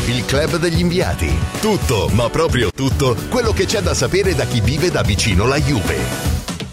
il club degli inviati. Tutto, ma proprio tutto, quello che c'è da sapere da chi vive da vicino la Juve.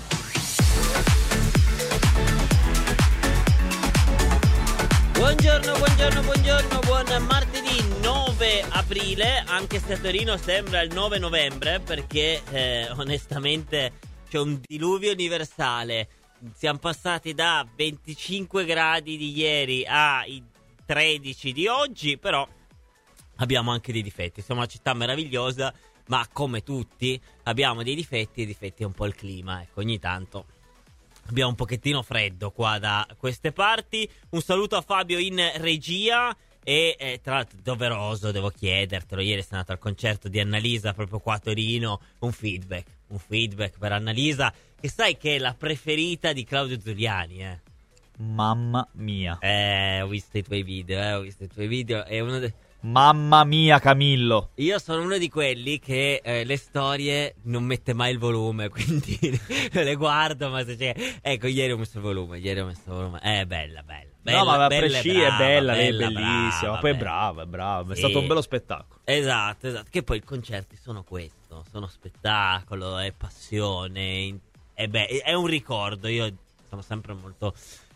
Buongiorno, buon martedì 9 aprile, anche se a Torino sembra il 9 novembre, perché onestamente c'è un diluvio universale. Siamo passati da 25 gradi di ieri ai 13 di oggi, però abbiamo anche dei difetti. Siamo una città meravigliosa, ma come tutti abbiamo dei difetti, e difetti è un po' il clima, ecco, ogni tanto abbiamo un pochettino freddo qua da queste parti. Un saluto a Fabio in regia e tra l'altro doveroso, devo chiedertelo, ieri sei andato al concerto di Annalisa proprio qua a Torino, un feedback per Annalisa, che sai che è la preferita di Claudio Zuliani, Mamma mia. Ho visto i tuoi video, è uno dei... Mamma mia, Camillo. Io sono uno di quelli che le storie non mette mai il volume, quindi le guardo, ma se c'è... Ecco, ieri ho messo il volume. È bella. No, ma a prescindere è bella, lei è bellissima. Brava, poi è bella. brava. È Sì. stato un bello spettacolo. Esatto. Che poi i concerti sono questo, sono spettacolo, è passione, è un ricordo. Io sono sempre molto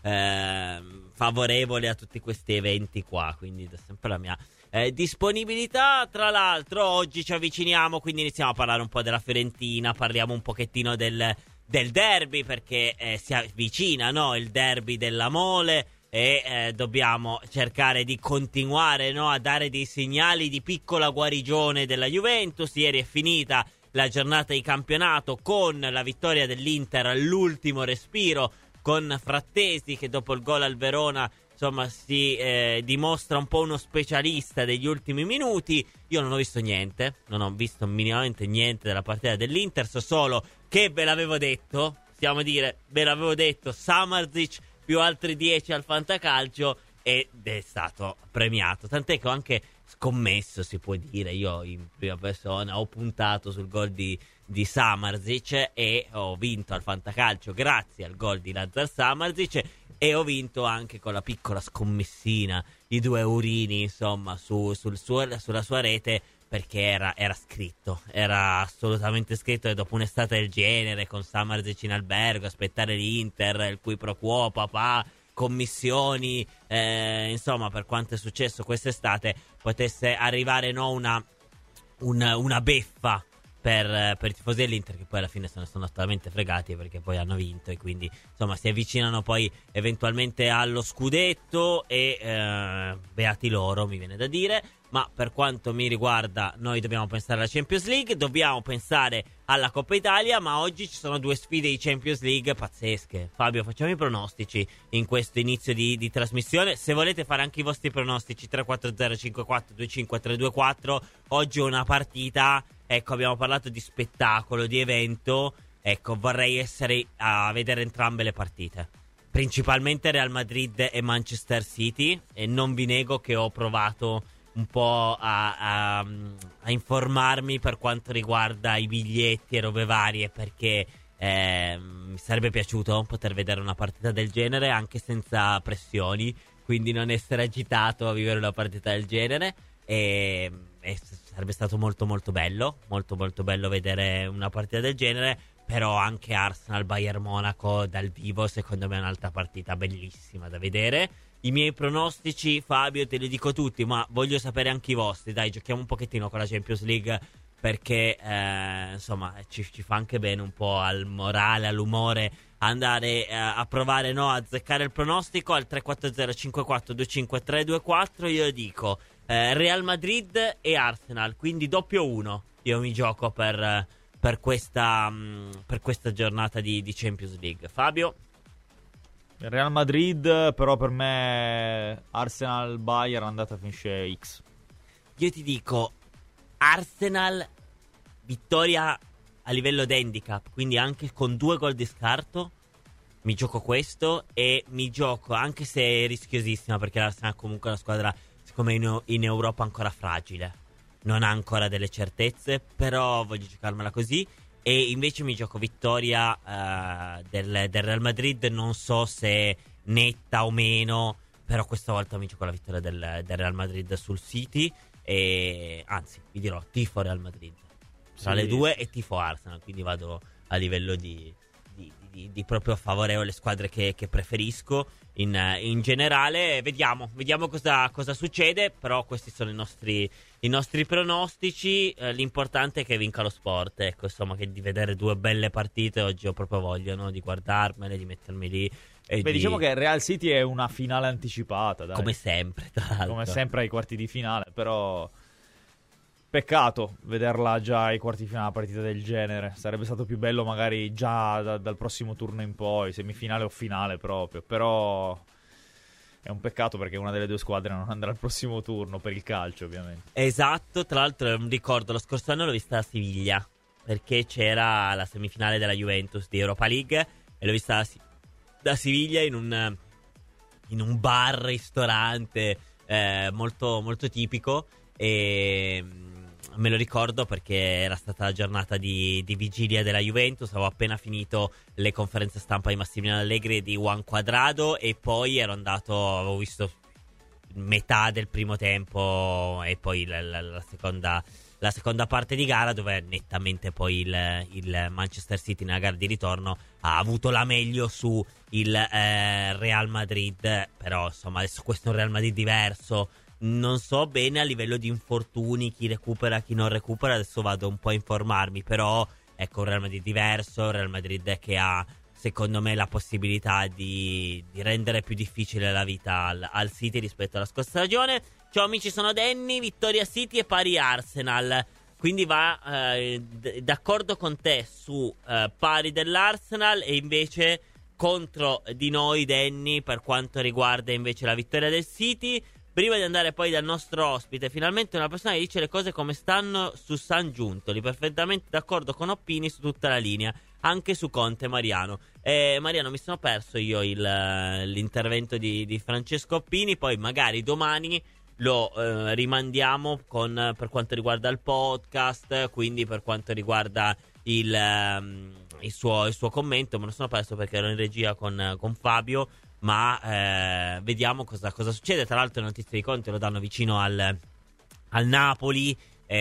favorevole a tutti questi eventi qua, quindi da sempre la mia disponibilità. Tra l'altro oggi ci avviciniamo, quindi iniziamo a parlare un po' della Fiorentina, parliamo un pochettino del derby, perché si avvicina, no? Il derby della Mole, e dobbiamo cercare di continuare, no? A dare dei segnali di piccola guarigione della Juventus. Ieri è finita la giornata di campionato con la vittoria dell'Inter all'ultimo respiro, con Frattesi che dopo il gol al Verona insomma si dimostra un po' uno specialista degli ultimi minuti. Io non ho visto niente, non ho visto minimamente niente della partita dell'Inter, so solo che ve l'avevo detto, Samardžić più altri 10 al Fantacalcio, ed è stato premiato, tant'è che ho anche scommesso, si può dire, io in prima persona ho puntato sul gol di Samardžić e ho vinto al Fantacalcio grazie al gol di Lazar Samardžić, e ho vinto anche con la piccola scommessina di 2 eurini, insomma, sulla sua rete, perché era scritto, era assolutamente scritto, e dopo un'estate del genere con Samardžić in albergo, aspettare l'Inter, il qui pro quo, papà, commissioni, insomma, per quanto è successo quest'estate, potesse arrivare, no, una beffa per i tifosi dell'Inter, che poi alla fine se ne sono totalmente fregati, perché poi hanno vinto e quindi insomma si avvicinano poi eventualmente allo scudetto, e beati loro, mi viene da dire. Ma per quanto mi riguarda, noi dobbiamo pensare alla Champions League, dobbiamo pensare alla Coppa Italia, ma oggi ci sono 2 sfide di Champions League pazzesche. Fabio, facciamo i pronostici in questo inizio di trasmissione. Se volete fare anche i vostri pronostici, 340 54 25 324. Oggi è una partita, ecco, abbiamo parlato di spettacolo, di evento, ecco, vorrei essere a vedere entrambe le partite, principalmente Real Madrid e Manchester City, e non vi nego che ho provato un po' a informarmi per quanto riguarda i biglietti e robe varie, perché mi sarebbe piaciuto poter vedere una partita del genere anche senza pressioni, quindi non essere agitato a vivere una partita del genere, e sarebbe stato molto molto bello vedere una partita del genere. Però anche Arsenal Bayern Monaco dal vivo secondo me è un'altra partita bellissima da vedere. I miei pronostici, Fabio, te li dico tutti, ma voglio sapere anche i vostri. Dai, giochiamo un pochettino con la Champions League, perché insomma ci fa anche bene un po' al morale, all'umore, andare a provare, no, a azzeccare il pronostico. Al 340 54 25 324 io dico Real Madrid e Arsenal, quindi doppio 1 io mi gioco per questa giornata di Champions League. Fabio? Real Madrid, però per me Arsenal Bayern andata finisce X. Io ti dico Arsenal vittoria a livello di handicap, quindi anche con 2 gol di scarto mi gioco questo, e mi gioco, anche se è rischiosissima, perché l'Arsenal è comunque una squadra siccome in Europa ancora fragile, non ha ancora delle certezze, però voglio giocarmela così. E invece mi gioco vittoria del Real Madrid, non so se netta o meno, però questa volta mi gioco la vittoria del Real Madrid sul City. e anzi vi dirò tifo Real Madrid tra le due e tifo Arsenal, quindi vado a livello di proprio favorevole squadre che preferisco in generale. Vediamo cosa succede, però questi sono i nostri pronostici. L'importante è che vinca lo sport, ecco, insomma, che di vedere due belle partite oggi ho proprio voglia, no? Di guardarmele, di mettermi lì. Diciamo che Real City è una finale anticipata, dai. Come sempre, tra l'altro. Come sempre ai quarti di finale, però peccato vederla già ai quarti di finale, una partita del genere. Sarebbe stato più bello magari già dal prossimo turno in poi, semifinale o finale proprio, però è un peccato perché una delle due squadre non andrà al prossimo turno per il calcio, ovviamente. Esatto, tra l'altro un ricordo, lo scorso anno l'ho vista a Siviglia, perché c'era la semifinale della Juventus di Europa League e l'ho vista da Siviglia in un bar ristorante molto, molto tipico, e me lo ricordo perché era stata la giornata di vigilia della Juventus. Avevo appena finito le conferenze stampa di Massimiliano Allegri e di Juan Cuadrado, e poi avevo visto metà del primo tempo e poi la seconda parte di gara, dove nettamente poi il Manchester City nella gara di ritorno ha avuto la meglio su il Real Madrid. Però insomma adesso questo è un Real Madrid diverso, non so bene a livello di infortuni chi recupera, chi non recupera, adesso vado un po' a informarmi, però ecco un Real Madrid diverso, un Real Madrid che ha secondo me la possibilità di rendere più difficile la vita al City rispetto alla scorsa stagione. Ciao amici, sono Danny, vittoria City e pari Arsenal, quindi va d'accordo con te su pari dell'Arsenal, e invece contro di noi Danny per quanto riguarda invece la vittoria del City. Prima di andare poi dal nostro ospite, finalmente una persona che dice le cose come stanno su San Giuntoli, perfettamente d'accordo con Oppini su tutta la linea, anche su Conte. Mariano, mi sono perso io l'intervento di Francesco Oppini, poi magari domani lo rimandiamo per quanto riguarda il podcast, quindi per quanto riguarda il suo commento. Me lo sono perso perché ero in regia con Fabio, ma vediamo cosa succede. Tra l'altro le notizie di Conte lo danno vicino al Napoli.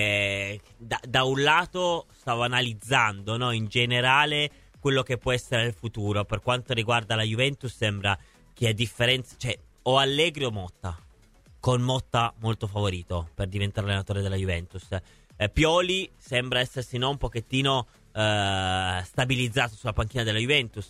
Da un lato stavo analizzando, no, in generale quello che può essere il futuro. Per quanto riguarda la Juventus sembra che a differenza, cioè, o Allegri o Motta, con Motta molto favorito per diventare allenatore della Juventus. Pioli sembra essersi un pochettino stabilizzato sulla panchina del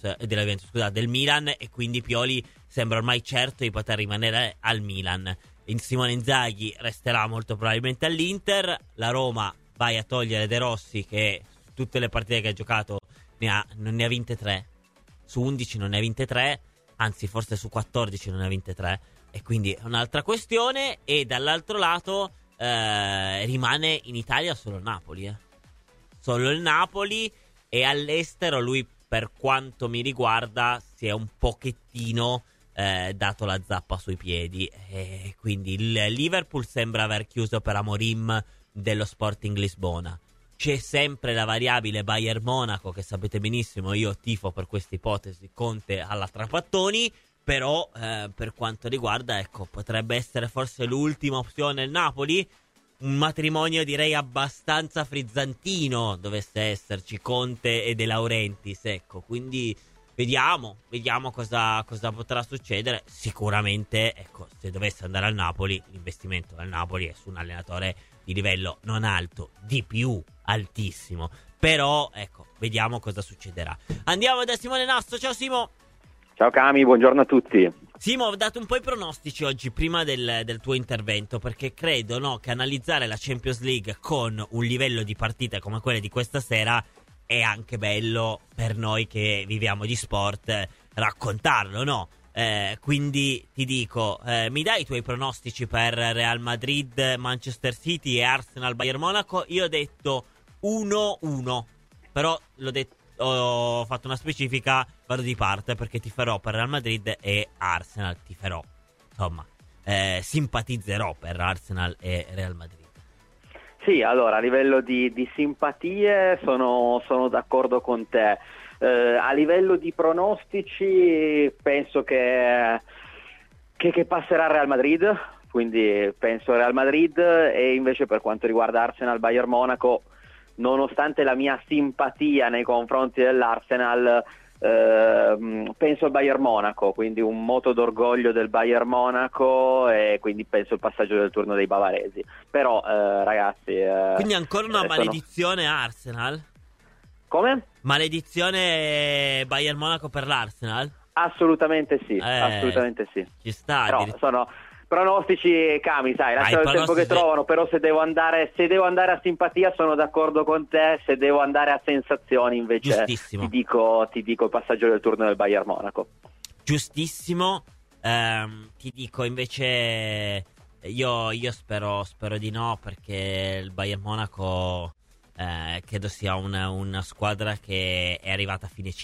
Milan, e quindi Pioli sembra ormai certo di poter rimanere al Milan. Simone Inzaghi resterà molto probabilmente all'Inter. La Roma vai a togliere De Rossi, che tutte le partite che ha giocato non ne ha vinte 3 su 11, non ne ha vinte 3, anzi forse su 14 non ne ha vinte 3, e quindi è un'altra questione. E dall'altro lato rimane in Italia solo il Napoli, solo il Napoli, e all'estero lui, per quanto mi riguarda, si è un pochettino dato la zappa sui piedi, e quindi il Liverpool sembra aver chiuso per Amorim dello Sporting Lisbona. C'è sempre la variabile Bayern Monaco, che sapete benissimo io tifo per questa ipotesi Conte alla Trapattoni, però per quanto riguarda, ecco, potrebbe essere forse l'ultima opzione il Napoli. Un matrimonio direi abbastanza frizzantino dovesse esserci Conte e De Laurentiis, ecco, quindi vediamo cosa potrà succedere. Sicuramente, ecco, se dovesse andare al Napoli, l'investimento al Napoli è su un allenatore di livello non alto, di più altissimo, però ecco, vediamo cosa succederà. Andiamo da Simone Nasso. Ciao Simo. Ciao Cami, buongiorno a tutti. Simo, ho dato un po' i pronostici oggi prima del tuo intervento, perché credo, no, che analizzare la Champions League con un livello di partite come quelle di questa sera è anche bello per noi che viviamo di sport, raccontarlo, no? Quindi ti dico, mi dai i tuoi pronostici per Real Madrid, Manchester City e Arsenal Bayern Monaco? Io ho detto 1-1, però ho fatto una specifica, vado di parte perché tiferò per Real Madrid e Arsenal, insomma, simpatizzerò per Arsenal e Real Madrid. Sì, allora a livello di simpatie sono d'accordo con te. A livello di pronostici penso che passerà Real Madrid quindi penso Real Madrid. E invece per quanto riguarda Arsenal-Bayern Monaco, nonostante la mia simpatia nei confronti dell'Arsenal, penso al Bayern Monaco, quindi un moto d'orgoglio del Bayern Monaco, e quindi penso il passaggio del turno dei bavaresi. Però ragazzi, quindi ancora una maledizione Arsenal? Come? Maledizione Bayern Monaco per l'Arsenal? Assolutamente sì, assolutamente sì. Ci sta. Però sono pronostici Cami, sai, lasciano il tempo che trovano. Però se devo andare a simpatia sono d'accordo con te, se devo andare a sensazioni invece ti dico il passaggio del turno del Bayern Monaco. Giustissimo. Ti dico invece io spero di no, perché il Bayern Monaco credo sia una squadra che è arrivata a fine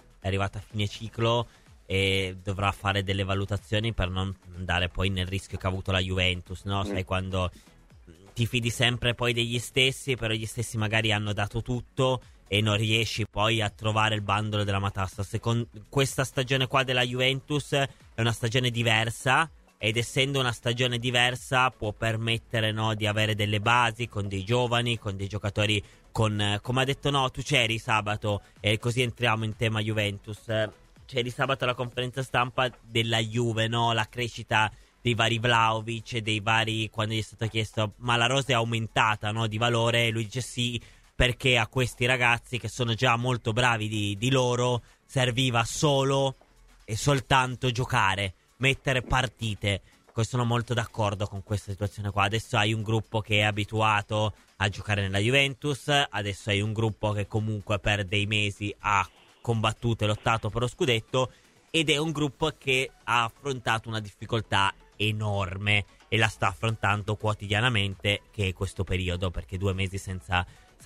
ciclo e dovrà fare delle valutazioni per non andare poi nel rischio che ha avuto la Juventus, no? Sai, quando ti fidi sempre poi degli stessi, però gli stessi magari hanno dato tutto e non riesci poi a trovare il bandolo della matassa. Questa stagione qua della Juventus è una stagione diversa, ed essendo una stagione diversa può permettere, no, di avere delle basi con dei giovani, con dei giocatori, come ha detto, no, tu c'eri sabato, e così entriamo in tema Juventus. C'eri sabato alla conferenza stampa della Juve, no? La crescita dei vari Vlahovic, dei vari, quando gli è stato chiesto ma la rosa è aumentata, no, di valore, e lui dice sì, perché a questi ragazzi che sono già molto bravi di loro serviva solo e soltanto giocare, mettere partite. Sono molto d'accordo con questa situazione qua. Adesso hai un gruppo che è abituato a giocare nella Juventus, adesso hai un gruppo che comunque per dei mesi ha combattuto e lottato per lo scudetto, ed è un gruppo che ha affrontato una difficoltà enorme e la sta affrontando quotidianamente, che è questo periodo, perché 2 mesi senza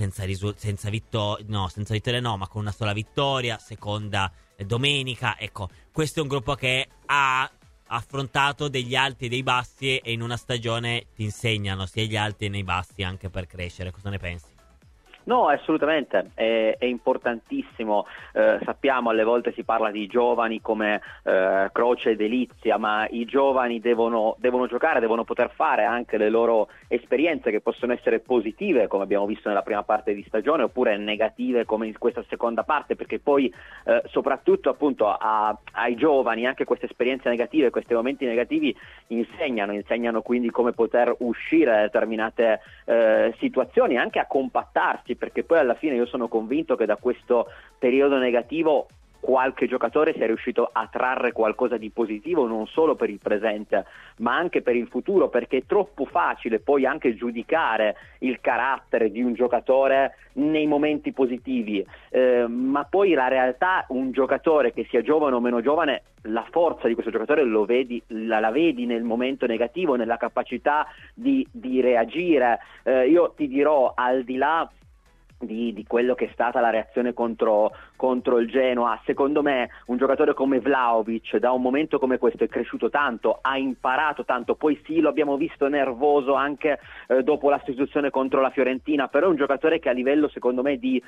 vittoria, ma con una sola vittoria, seconda domenica. Ecco, questo è un gruppo che ha affrontato degli alti e dei bassi, e in una stagione ti insegnano sia gli alti e i bassi anche per crescere. Cosa ne pensi? No, assolutamente, è importantissimo. Sappiamo, alle volte si parla di giovani come croce e delizia, ma i giovani devono giocare, devono poter fare anche le loro esperienze, che possono essere positive, come abbiamo visto nella prima parte di stagione, oppure negative come in questa seconda parte, perché poi soprattutto appunto ai giovani anche queste esperienze negative, questi momenti negativi insegnano quindi come poter uscire da determinate situazioni, anche a compattarsi, perché poi alla fine io sono convinto che da questo periodo negativo qualche giocatore sia riuscito a trarre qualcosa di positivo, non solo per il presente ma anche per il futuro, perché è troppo facile poi anche giudicare il carattere di un giocatore nei momenti positivi, ma poi la realtà, un giocatore che sia giovane o meno giovane, la forza di questo giocatore la vedi nel momento negativo, nella capacità di reagire. Io ti dirò, al di là di quello che è stata la reazione contro il Genoa, secondo me un giocatore come Vlahovic da un momento come questo è cresciuto tanto, ha imparato tanto. Poi sì, lo abbiamo visto nervoso anche dopo la sostituzione contro la Fiorentina, però è un giocatore che a livello, secondo me, di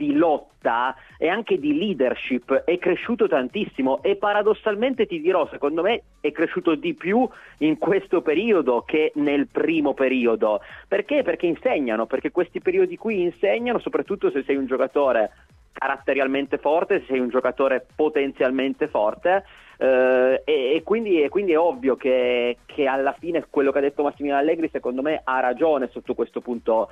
lotta e anche di leadership è cresciuto tantissimo, e paradossalmente ti dirò, secondo me è cresciuto di più in questo periodo che nel primo periodo. Perché? Perché insegnano, perché questi periodi qui insegnano, soprattutto se sei un giocatore caratterialmente forte, se sei un giocatore potenzialmente forte, e quindi è ovvio che alla fine quello che ha detto Massimiliano Allegri, secondo me, ha ragione sotto questo punto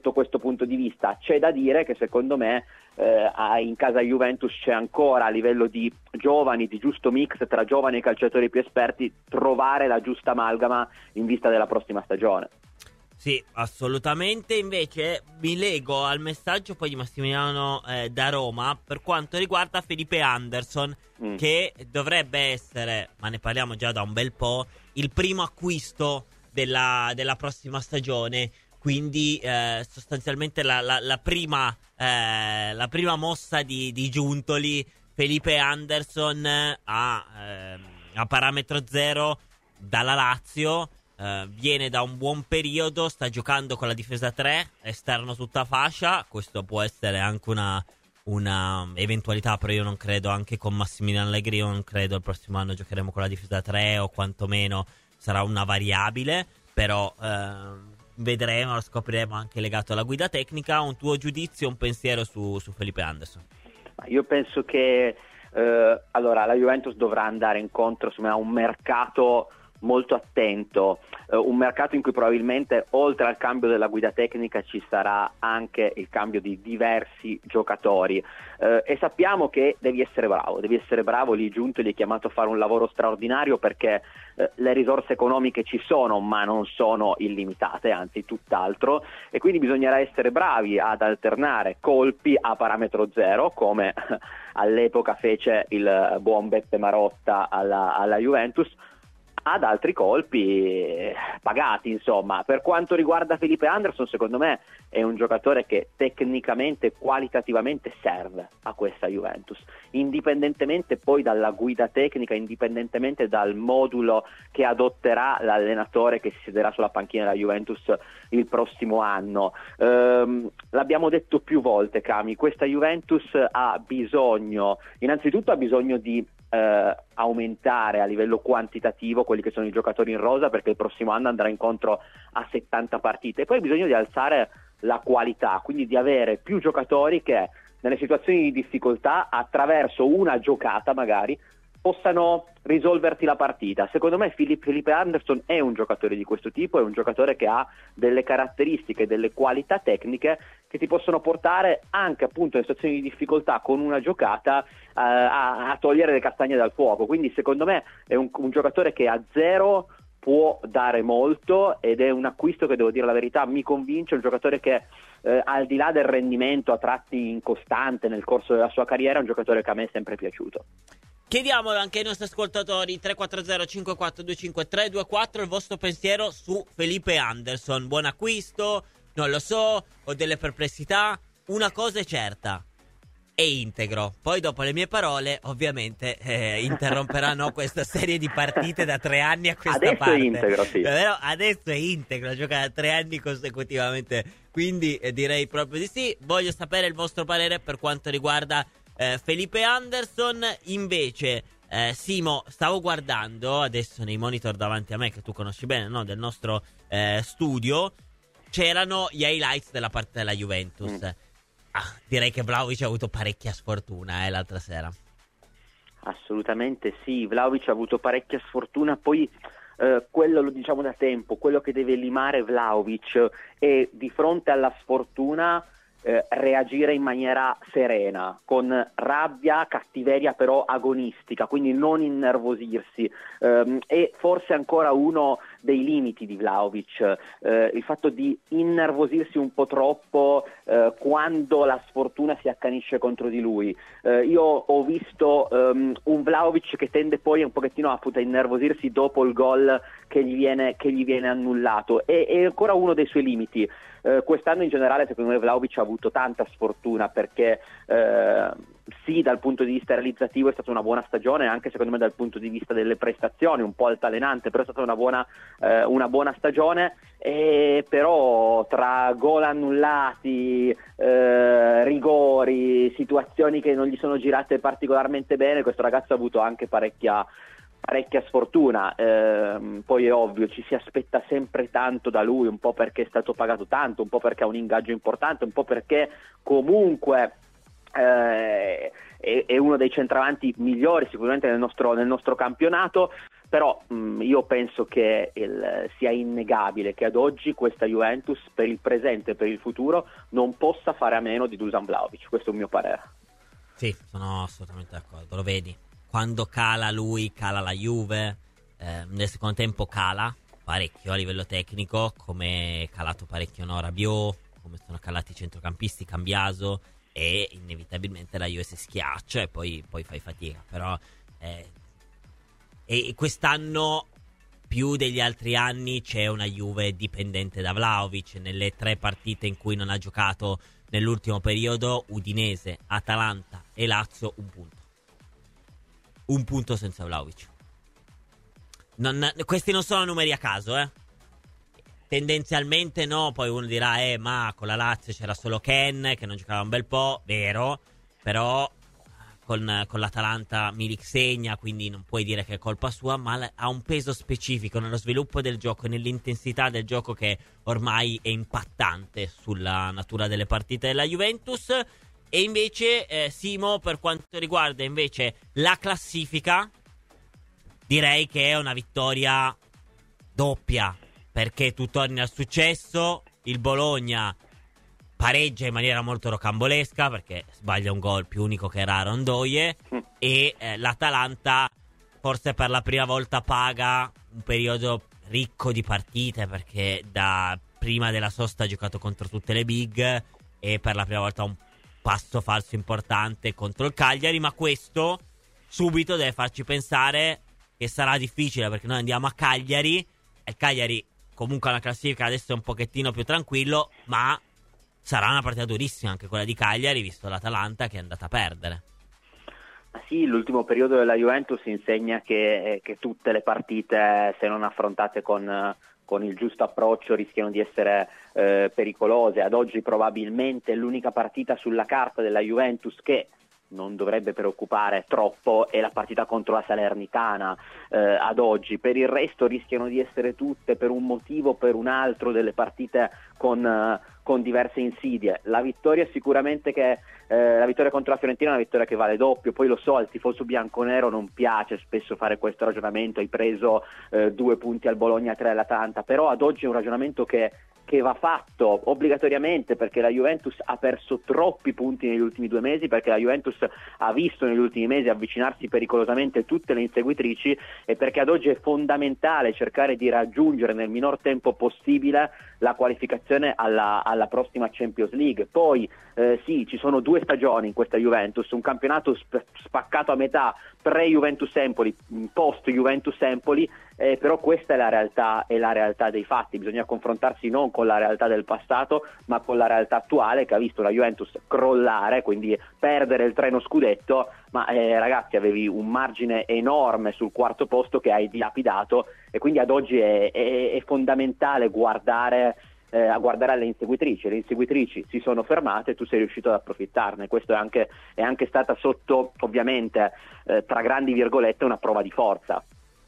di vista. C'è da dire che secondo me in casa Juventus c'è ancora, a livello di giovani, di giusto mix tra giovani e calciatori più esperti, trovare la giusta amalgama in vista della prossima stagione. Sì, assolutamente. Invece mi lego al messaggio poi di Massimiliano da Roma per quanto riguarda Felipe Anderson, che dovrebbe essere, ma ne parliamo già da un bel po', il primo acquisto della prossima stagione. Quindi sostanzialmente la prima mossa di Giuntoli. Felipe Anderson a parametro zero dalla Lazio. Viene da un buon periodo, sta giocando con la difesa 3, esterno tutta fascia. Questo può essere anche una eventualità, però io non credo, anche con Massimiliano Allegri, io non credo il prossimo anno giocheremo con la difesa 3, o quantomeno sarà una variabile, però vedremo, lo scopriremo anche legato alla guida tecnica. Un tuo giudizio, un pensiero su Felipe Anderson? Io penso che allora la Juventus dovrà andare incontro a un mercato molto attento, un mercato in cui probabilmente oltre al cambio della guida tecnica ci sarà anche il cambio di diversi giocatori, e sappiamo che devi essere bravo, lì giunto, gli è chiamato a fare un lavoro straordinario, perché le risorse economiche ci sono, ma non sono illimitate, anzi tutt'altro, e quindi bisognerà essere bravi ad alternare colpi a parametro zero, come all'epoca fece il buon Beppe Marotta alla Juventus, ad altri colpi pagati, insomma. Per quanto riguarda Felipe Anderson, secondo me è un giocatore che tecnicamente, qualitativamente serve a questa Juventus, indipendentemente poi dalla guida tecnica, indipendentemente dal modulo che adotterà l'allenatore che si siederà sulla panchina della Juventus il prossimo anno. L'abbiamo detto più volte, Cami, questa Juventus innanzitutto ha bisogno di aumentare a livello quantitativo quelli che sono i giocatori in rosa, perché il prossimo anno andrà incontro a 70 partite, e poi ha bisogno di alzare la qualità, quindi di avere più giocatori che nelle situazioni di difficoltà, attraverso una giocata magari, possano risolverti la partita. Secondo me Felipe Anderson è un giocatore di questo tipo, è un giocatore che ha delle caratteristiche, delle qualità tecniche che ti possono portare anche appunto in situazioni di difficoltà con una giocata a togliere le castagne dal fuoco. Quindi secondo me è un giocatore che a zero può dare molto, ed è un acquisto che, devo dire la verità, mi convince. Un giocatore che al di là del rendimento a tratti incostante nel corso della sua carriera, è un giocatore che a me è sempre piaciuto. Chiediamo anche ai nostri ascoltatori 340 5425 324 il vostro pensiero su Felipe Anderson. Buon acquisto? Non lo so, ho delle perplessità. Una cosa è certa: è integro. Poi dopo le mie parole ovviamente interromperanno questa serie di partite da 3 anni a questa adesso parte. È integro, sì. Però adesso è integro, gioca da 3 anni consecutivamente, quindi direi proprio di sì. Voglio sapere il vostro parere per quanto riguarda Felipe Anderson. Invece Simo, stavo guardando adesso nei monitor davanti a me, che tu conosci bene, no? Del nostro studio, c'erano gli highlights della partita della Juventus. Direi che Vlahovic ha avuto parecchia sfortuna l'altra sera. Assolutamente sì, Vlahovic ha avuto parecchia sfortuna. Poi quello lo diciamo da tempo, quello che deve limare Vlahovic è, di fronte alla sfortuna, reagire in maniera serena, con rabbia, cattiveria però agonistica, quindi non innervosirsi. E forse ancora uno dei limiti di Vlahovic, il fatto di innervosirsi un po' troppo quando la sfortuna si accanisce contro di lui. Io ho visto un Vlahovic che tende poi un pochettino a innervosirsi dopo il gol che gli viene annullato, e è ancora uno dei suoi limiti. Quest'anno in generale secondo me Vlahovic ha avuto tanta sfortuna, perché sì, dal punto di vista realizzativo è stata una buona stagione, anche secondo me dal punto di vista delle prestazioni un po' altalenante, però è stata una buona stagione, e però tra gol annullati, rigori, situazioni che non gli sono girate particolarmente bene, questo ragazzo ha avuto anche parecchia sfortuna. Poi è ovvio, ci si aspetta sempre tanto da lui, un po' perché è stato pagato tanto, un po' perché ha un ingaggio importante, un po' perché comunque è uno dei centravanti migliori sicuramente nel nostro campionato. Però io penso che sia innegabile che ad oggi questa Juventus, per il presente e per il futuro, non possa fare a meno di Dusan Vlahovic. Questo è un mio parere. Sì, sono assolutamente d'accordo. Lo vedi, quando cala lui, cala la Juve. Nel secondo tempo cala parecchio a livello tecnico, come è calato parecchio Rabiot, come sono calati i centrocampisti, Cambiaso, e inevitabilmente la Juve si schiaccia e poi fai fatica. Però e quest'anno più degli altri anni c'è una Juve dipendente da Vlahovic. Nelle 3 partite in cui non ha giocato nell'ultimo periodo, Udinese, Atalanta e Lazio, un punto senza Vlahovic. Questi non sono numeri a caso, tendenzialmente no. Poi uno dirà ma con la Lazio c'era solo Ken che non giocava un bel po', vero, però con l'Atalanta Milik segna, quindi non puoi dire che è colpa sua, ma ha un peso specifico nello sviluppo del gioco e nell'intensità del gioco che ormai è impattante sulla natura delle partite della Juventus. E invece Simo, per quanto riguarda invece la classifica, direi che è una vittoria doppia, perché tu torni al successo, il Bologna pareggia in maniera molto rocambolesca perché sbaglia un gol più unico che raro Ndoye, e l'Atalanta forse per la prima volta paga un periodo ricco di partite, perché da prima della sosta ha giocato contro tutte le big e per la prima volta un passo falso importante contro il Cagliari, ma questo subito deve farci pensare che sarà difficile, perché noi andiamo a Cagliari e il Cagliari comunque alla classifica adesso è un pochettino più tranquillo, ma sarà una partita durissima anche quella di Cagliari, visto l'Atalanta che è andata a perdere. Sì, l'ultimo periodo della Juventus insegna che tutte le partite, se non affrontate con il giusto approccio, rischiano di essere pericolose. Ad oggi probabilmente l'unica partita sulla carta della Juventus che non dovrebbe preoccupare troppo è la partita contro la Salernitana ad oggi. Per il resto rischiano di essere tutte, per un motivo o per un altro, delle partite con diverse insidie. La vittoria sicuramente la vittoria contro la Fiorentina è una vittoria che vale doppio. Poi lo so, al tifoso bianconero non piace spesso fare questo ragionamento, hai preso 2 punti al Bologna, 3 all'Atalanta, però ad oggi è un ragionamento che va fatto obbligatoriamente, perché la Juventus ha perso troppi punti negli ultimi 2 mesi, perché la Juventus ha visto negli ultimi mesi avvicinarsi pericolosamente tutte le inseguitrici, e perché ad oggi è fondamentale cercare di raggiungere nel minor tempo possibile la qualificazione alla prossima Champions League. Poi sì, ci sono 2 stagioni in questa Juventus, un campionato spaccato a metà, pre-Juventus Empoli, post-Juventus Empoli, però questa è la realtà dei fatti. Bisogna confrontarsi non con la realtà del passato, ma con la realtà attuale, che ha visto la Juventus crollare, quindi perdere il treno scudetto, ma ragazzi, avevi un margine enorme sul 4º posto che hai dilapidato, e quindi ad oggi è fondamentale guardare alle inseguitrici. Le inseguitrici si sono fermate, tu sei riuscito ad approfittarne. Questo è anche stata sotto, ovviamente, tra grandi virgolette, una prova di forza.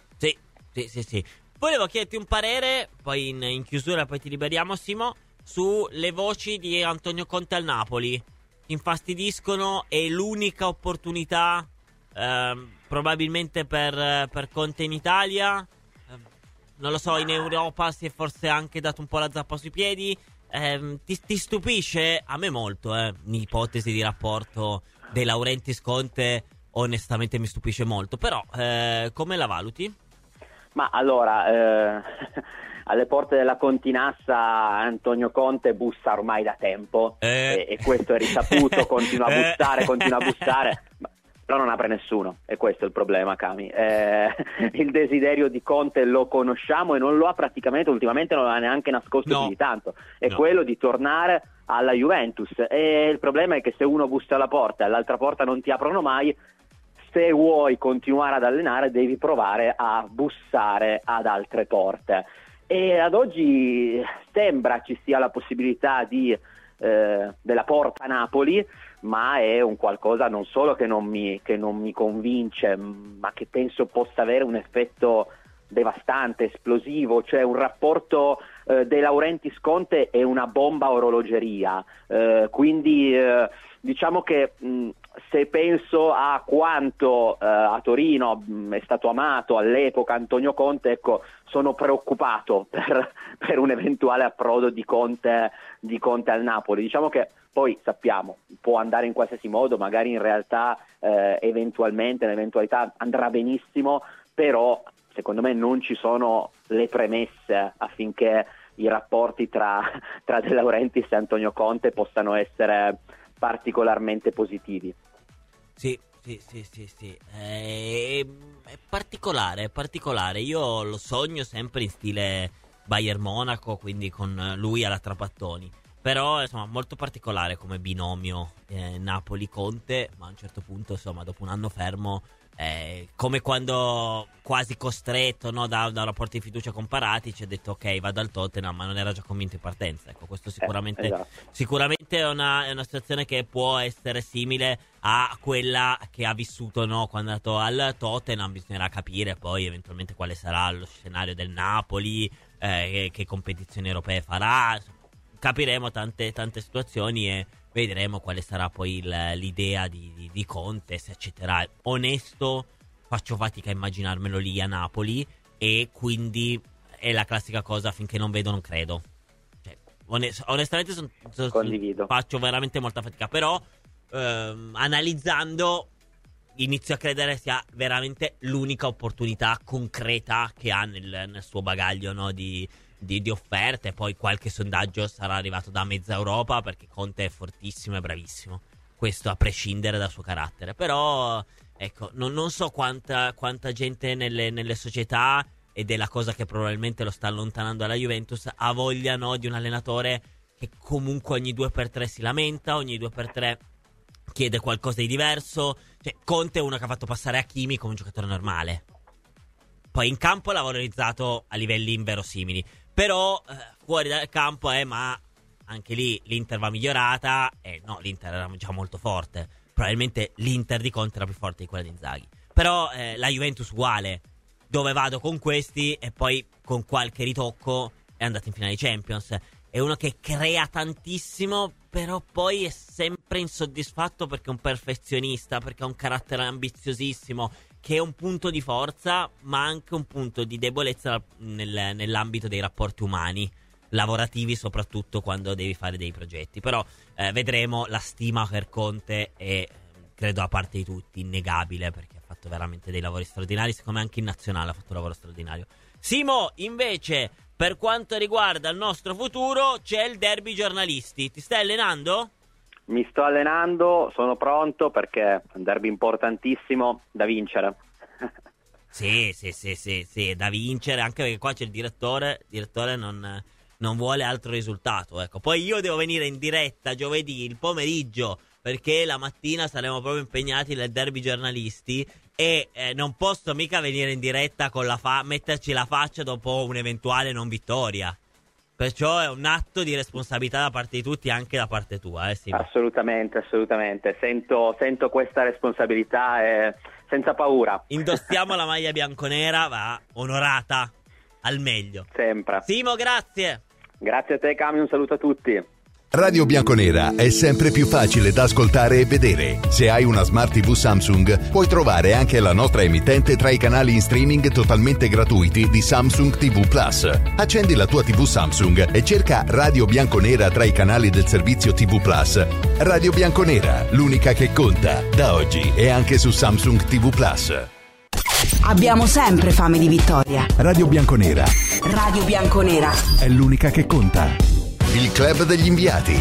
Sì. Volevo chiederti un parere, poi in chiusura poi ti liberiamo, Simo, sulle voci di Antonio Conte al Napoli. Ti infastidiscono? È l'unica opportunità probabilmente per Conte in Italia? Non lo so, in Europa si è forse anche dato un po' la zappa sui piedi. Ti stupisce? A me molto, un'ipotesi di rapporto De Laurentiis-Conte onestamente mi stupisce molto, però come la valuti? Ma allora, alle porte della Continassa Antonio Conte bussa ormai da tempo, e questo è risaputo, continua a bussare, però non apre nessuno, e questo è il problema, Cami. Il desiderio di Conte lo conosciamo e non lo ha praticamente, ultimamente non l'ha neanche nascosto più di tanto, quello di tornare alla Juventus, e il problema è che se uno bussa alla porta e all'altra porta non ti aprono mai, se vuoi continuare ad allenare devi provare a bussare ad altre porte, e ad oggi sembra ci sia la possibilità della porta Napoli, ma è un qualcosa non solo che non mi convince, ma che penso possa avere un effetto devastante, esplosivo. Cioè un rapporto De Laurentiis-Conte è una bomba a orologeria, quindi diciamo che se penso a quanto a Torino è stato amato all'epoca Antonio Conte, ecco, sono preoccupato per un eventuale approdo di Conte al Napoli. Diciamo che poi sappiamo, può andare in qualsiasi modo, magari in realtà eventualmente, nell'eventualità andrà benissimo, però secondo me non ci sono le premesse affinché i rapporti tra De Laurentiis e Antonio Conte possano essere particolarmente positivi. Sì. È particolare. Io lo sogno sempre in stile Bayern Monaco, quindi con lui alla Trapattoni. Però insomma molto particolare come binomio Napoli-Conte, ma a un certo punto insomma dopo un anno fermo come quando quasi costretto, no, da un rapporto di fiducia comparati, ci ha detto ok, vado al Tottenham, ma non era già convinto in partenza. Ecco, questo sicuramente, esatto. sicuramente è una situazione che può essere simile a quella che ha vissuto, no, quando è andato al Tottenham. Bisognerà capire poi eventualmente quale sarà lo scenario del Napoli, che competizioni europee farà. Capiremo tante situazioni e vedremo quale sarà poi l'idea di Conte, se accetterà. Onesto, faccio fatica a immaginarmelo lì a Napoli, e quindi è la classica cosa: finché non vedo non credo. Cioè, onestamente Condivido. faccio veramente molta fatica, però analizzando inizio a credere sia veramente l'unica opportunità concreta che ha nel suo bagaglio, no, di offerte. Poi qualche sondaggio sarà arrivato da mezza Europa, perché Conte è fortissimo e bravissimo, questo a prescindere dal suo carattere. Però ecco, non so quanta gente nelle società, ed è la cosa che probabilmente lo sta allontanando dalla Juventus, ha voglia, no, di un allenatore che comunque ogni 2x3 si lamenta, ogni 2x3 chiede qualcosa di diverso. Cioè, Conte è uno che ha fatto passare Hakimi come un giocatore normale, poi in campo l'ha valorizzato a livelli inverosimili, però fuori dal campo ma anche lì l'Inter va migliorata, no, l'Inter era già molto forte, probabilmente l'Inter di Conte era più forte di quella di Inzaghi, però la Juventus uguale, dove vado con questi, e poi con qualche ritocco è andato in finale di Champions. È uno che crea tantissimo, però poi è sempre insoddisfatto, perché è un perfezionista, perché ha un carattere ambiziosissimo, che è un punto di forza, ma anche un punto di debolezza nell'ambito dei rapporti umani, lavorativi soprattutto, quando devi fare dei progetti. Però vedremo. La stima per Conte è, credo, a parte di tutti, innegabile, perché ha fatto veramente dei lavori straordinari, siccome anche in nazionale ha fatto un lavoro straordinario. Simo, invece, per quanto riguarda il nostro futuro, c'è il derby giornalisti. Ti stai allenando? Mi sto allenando, sono pronto, perché è un derby importantissimo da vincere. Sì, è da vincere, anche perché qua c'è il direttore non vuole altro risultato, ecco. Poi io devo venire in diretta giovedì il pomeriggio, perché la mattina saremo proprio impegnati nel derby giornalisti, e non posso mica venire in diretta con metterci la faccia dopo un'eventuale non vittoria. Perciò è un atto di responsabilità da parte di tutti, anche da parte tua, sì. Assolutamente. Sento questa responsabilità, senza paura. Indossiamo la maglia bianconera, va onorata al meglio. Sempre. Simo, grazie. Grazie a te, Cami, un saluto a tutti. Radio Bianconera è sempre più facile da ascoltare e vedere. Se hai una Smart TV Samsung, puoi trovare anche la nostra emittente tra i canali in streaming totalmente gratuiti di Samsung TV Plus. Accendi la tua TV Samsung e cerca Radio Bianconera tra i canali del servizio TV Plus. Radio Bianconera, l'unica che conta, da oggi e anche su Samsung TV Plus. Abbiamo sempre fame di vittoria. Radio Bianconera Radio Bianconera è l'unica che conta. Il club degli inviati.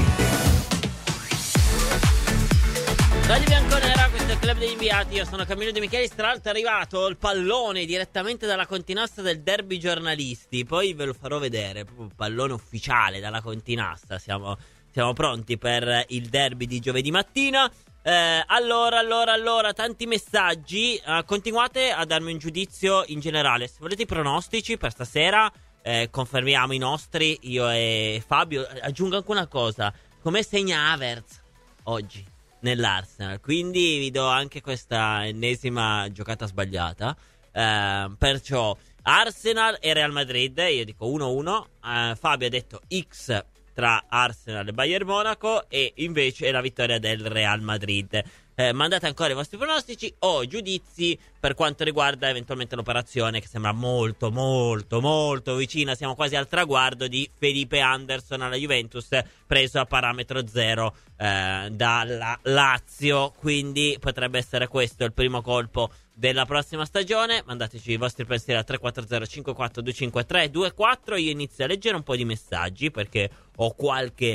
Radio Bianconera, questo è il club degli inviati. Io sono Camillo De Michelis. Tra l'altro è arrivato il pallone direttamente dalla Continassa del derby giornalisti. Poi ve lo farò vedere, proprio un pallone ufficiale dalla Continassa. Siamo pronti per il derby di giovedì mattina. Allora, tanti messaggi. Continuate a darmi un giudizio in generale. Se volete i pronostici per stasera, confermiamo i nostri, io e Fabio. Aggiungo anche una cosa: come segna Havertz oggi nell'Arsenal, quindi vi do anche questa ennesima giocata sbagliata. Perciò Arsenal e Real Madrid, io dico 1-1. Fabio ha detto X tra Arsenal e Bayern Monaco, e invece è la vittoria del Real Madrid. Mandate ancora i vostri pronostici o giudizi per quanto riguarda eventualmente l'operazione, che sembra molto molto molto vicina. Siamo quasi al traguardo di Felipe Anderson alla Juventus, preso a parametro zero dalla Lazio, quindi potrebbe essere questo il primo colpo della prossima stagione. Mandateci i vostri pensieri a 340 54 253 24. Io inizio a leggere un po' di messaggi, perché ho qualche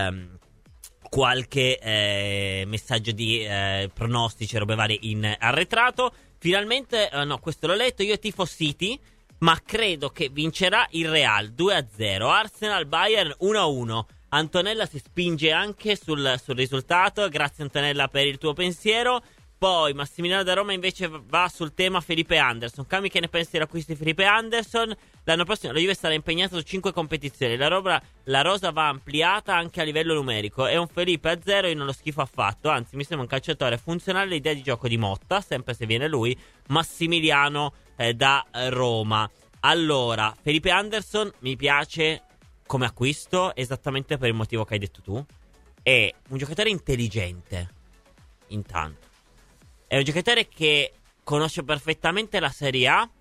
messaggio di pronostici e robe varie in arretrato. Finalmente, no, questo l'ho letto. Io tifo City, ma credo che vincerà il Real 2-0. Arsenal Bayern 1-1. Antonella si spinge anche sul risultato. Grazie Antonella per il tuo pensiero. Poi Massimiliano da Roma invece va sul tema Felipe Anderson. Cami, che ne pensi dell'acquisto di Felipe Anderson? L'anno prossimo la Juve sarà impegnata su 5 competizioni. La rosa va ampliata anche a livello numerico. È un Felipe a zero e non lo schifo affatto. Anzi, mi sembra un calciatore funzionale l'idea di gioco di Motta, sempre se viene lui. Massimiliano da Roma. Allora, Felipe Anderson mi piace come acquisto esattamente per il motivo che hai detto tu. È un giocatore intelligente, intanto. È un giocatore che conosce perfettamente la Serie A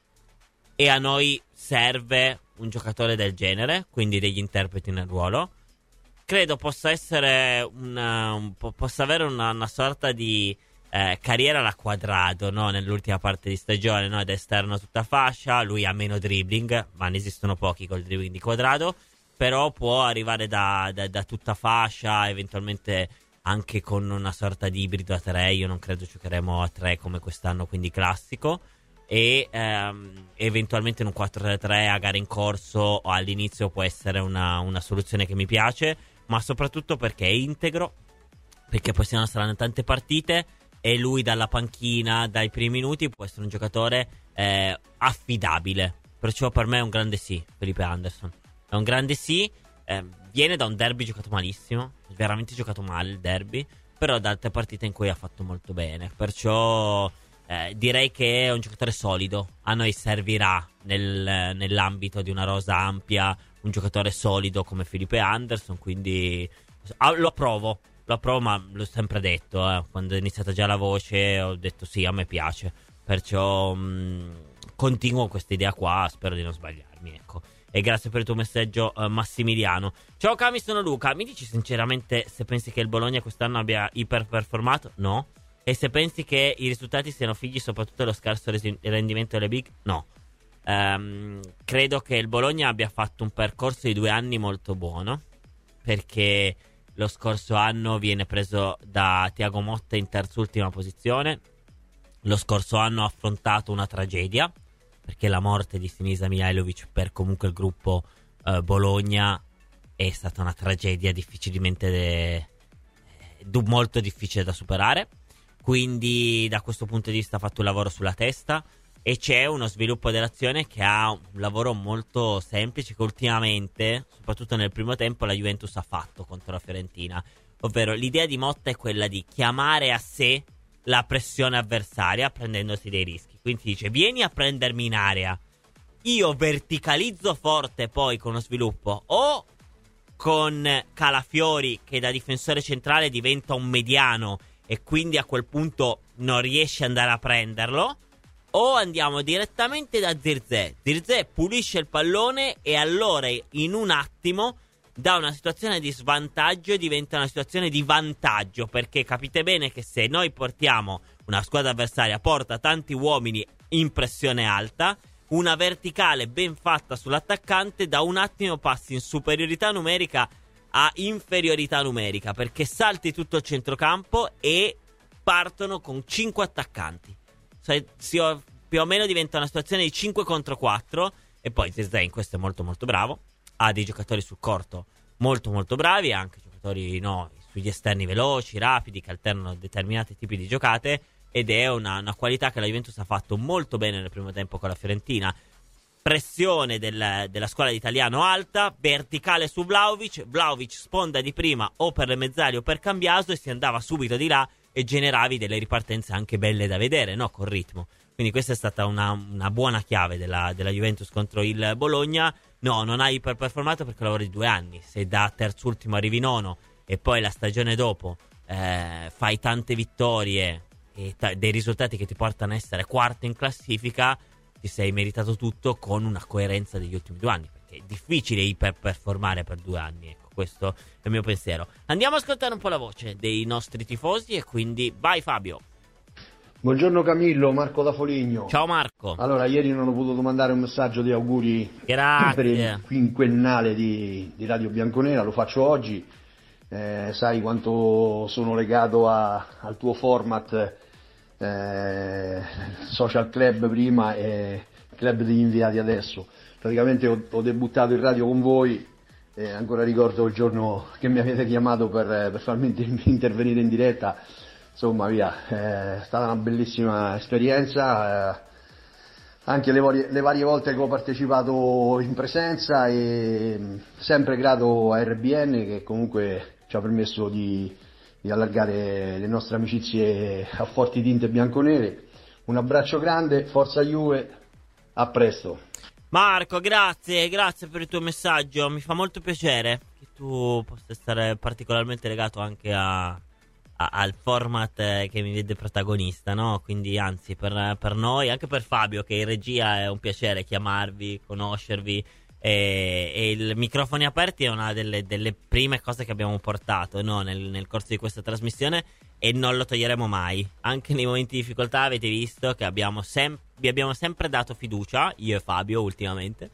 e a noi serve un giocatore del genere, quindi degli interpreti nel ruolo. Credo possa essere possa avere una sorta di carriera alla Quadrado, no? Nell'ultima parte di stagione, no? Ed esterno tutta fascia. Lui ha meno dribbling, ma ne esistono pochi col dribbling di Quadrado. Però può arrivare da tutta fascia, eventualmente anche con una sorta di ibrido a 3. Io non credo giocheremo a 3 come quest'anno, quindi classico. E eventualmente in un 4-3-3 a gara in corso o all'inizio può essere una soluzione che mi piace, ma soprattutto perché è integro, perché poi se no saranno tante partite e lui dalla panchina, dai primi minuti, può essere un giocatore affidabile. Perciò per me è un grande sì, Felipe Anderson. È un grande sì. Viene da un derby giocato malissimo, veramente giocato male il derby, però da altre partite in cui ha fatto molto bene. Perciò direi che è un giocatore solido. A noi servirà nell'ambito di una rosa ampia un giocatore solido come Felipe Anderson, quindi lo approvo, ma l'ho sempre detto, quando è iniziata già la voce ho detto sì, a me piace. Perciò continuo questa idea qua, spero di non sbagliarmi, ecco. E grazie per il tuo messaggio, Massimiliano. Ciao Cami, sono Luca. Mi dici sinceramente se pensi che il Bologna quest'anno abbia iperperformato? No. E se pensi che i risultati siano figli soprattutto dello scarso rendimento delle big? No. Credo che il Bologna abbia fatto un percorso di 2 anni molto buono, perché lo scorso anno viene preso da Thiago Motta in terz'ultima posizione. Lo scorso anno ha affrontato una tragedia, perché la morte di Sinisa Mihajlovic per comunque il gruppo Bologna è stata una tragedia difficilmente molto difficile da superare. Quindi da questo punto di vista ha fatto un lavoro sulla testa e c'è uno sviluppo dell'azione che ha un lavoro molto semplice che ultimamente, soprattutto nel primo tempo, la Juventus ha fatto contro la Fiorentina. Ovvero l'idea di Motta è quella di chiamare a sé la pressione avversaria prendendosi dei rischi. Quindi dice: vieni a prendermi in area, io verticalizzo forte poi con lo sviluppo, o con Calafiori che da difensore centrale diventa un mediano e quindi a quel punto non riesce ad andare a prenderlo, o andiamo direttamente da Zirkzee. Zirkzee pulisce il pallone e allora in un attimo da una situazione di svantaggio diventa una situazione di vantaggio, perché capite bene che se noi portiamo una squadra avversaria, porta tanti uomini in pressione alta, una verticale ben fatta sull'attaccante, da un attimo passi in superiorità numerica a inferiorità numerica, perché salti tutto il centrocampo e partono con 5 attaccanti. Più o meno diventa una situazione di 5 contro 4 e poi Zirkzee in questo è molto molto bravo. Ha dei giocatori sul corto molto molto bravi, anche giocatori sugli esterni veloci, rapidi, che alternano determinati tipi di giocate, ed è una qualità che la Juventus ha fatto molto bene nel primo tempo con la Fiorentina. Pressione della squadra di Italiano alta, verticale su Vlahovic sponda di prima o per le mezzali o per Cambiaso e si andava subito di là e generavi delle ripartenze anche belle da vedere, no? Con ritmo. Quindi questa è stata una buona chiave della Juventus contro il Bologna. No, non hai iperperformato perché lavori 2 anni. Se da terzultimo arrivi nono e poi la stagione dopo fai tante vittorie e dei risultati che ti portano a essere quarto in classifica, ti sei meritato tutto con una coerenza degli ultimi 2 anni, perché è difficile iperperformare per 2 anni. Ecco, questo è il mio pensiero. Andiamo a ascoltare un po' la voce dei nostri tifosi e quindi vai Fabio. Buongiorno Camillo, Marco da Foligno. Ciao Marco. Allora, ieri non ho potuto mandare un messaggio di auguri per il quinquennale di Radio Bianconera, lo faccio oggi. Sai quanto sono legato al tuo format, Social Club prima e Club degli Inviati adesso. Praticamente ho debuttato in radio con voi, ancora ricordo il giorno che mi avete chiamato per farmi intervenire in diretta. insomma via, è stata una bellissima esperienza, anche le varie volte che ho partecipato in presenza, e sempre grato a RBN che comunque ci ha permesso di allargare le nostre amicizie a forti tinte bianconere. Un abbraccio grande, forza Juve, a presto. Marco, grazie per il tuo messaggio, mi fa molto piacere che tu possa stare particolarmente legato anche al format che mi vede protagonista, no? Quindi anzi per noi, anche per Fabio che in regia è un piacere chiamarvi, conoscervi, e il microfoni aperti è una delle prime cose che abbiamo portato, no? nel corso di questa trasmissione, e non lo toglieremo mai. Anche nei momenti di difficoltà avete visto che vi abbiamo sempre dato fiducia, io e Fabio ultimamente,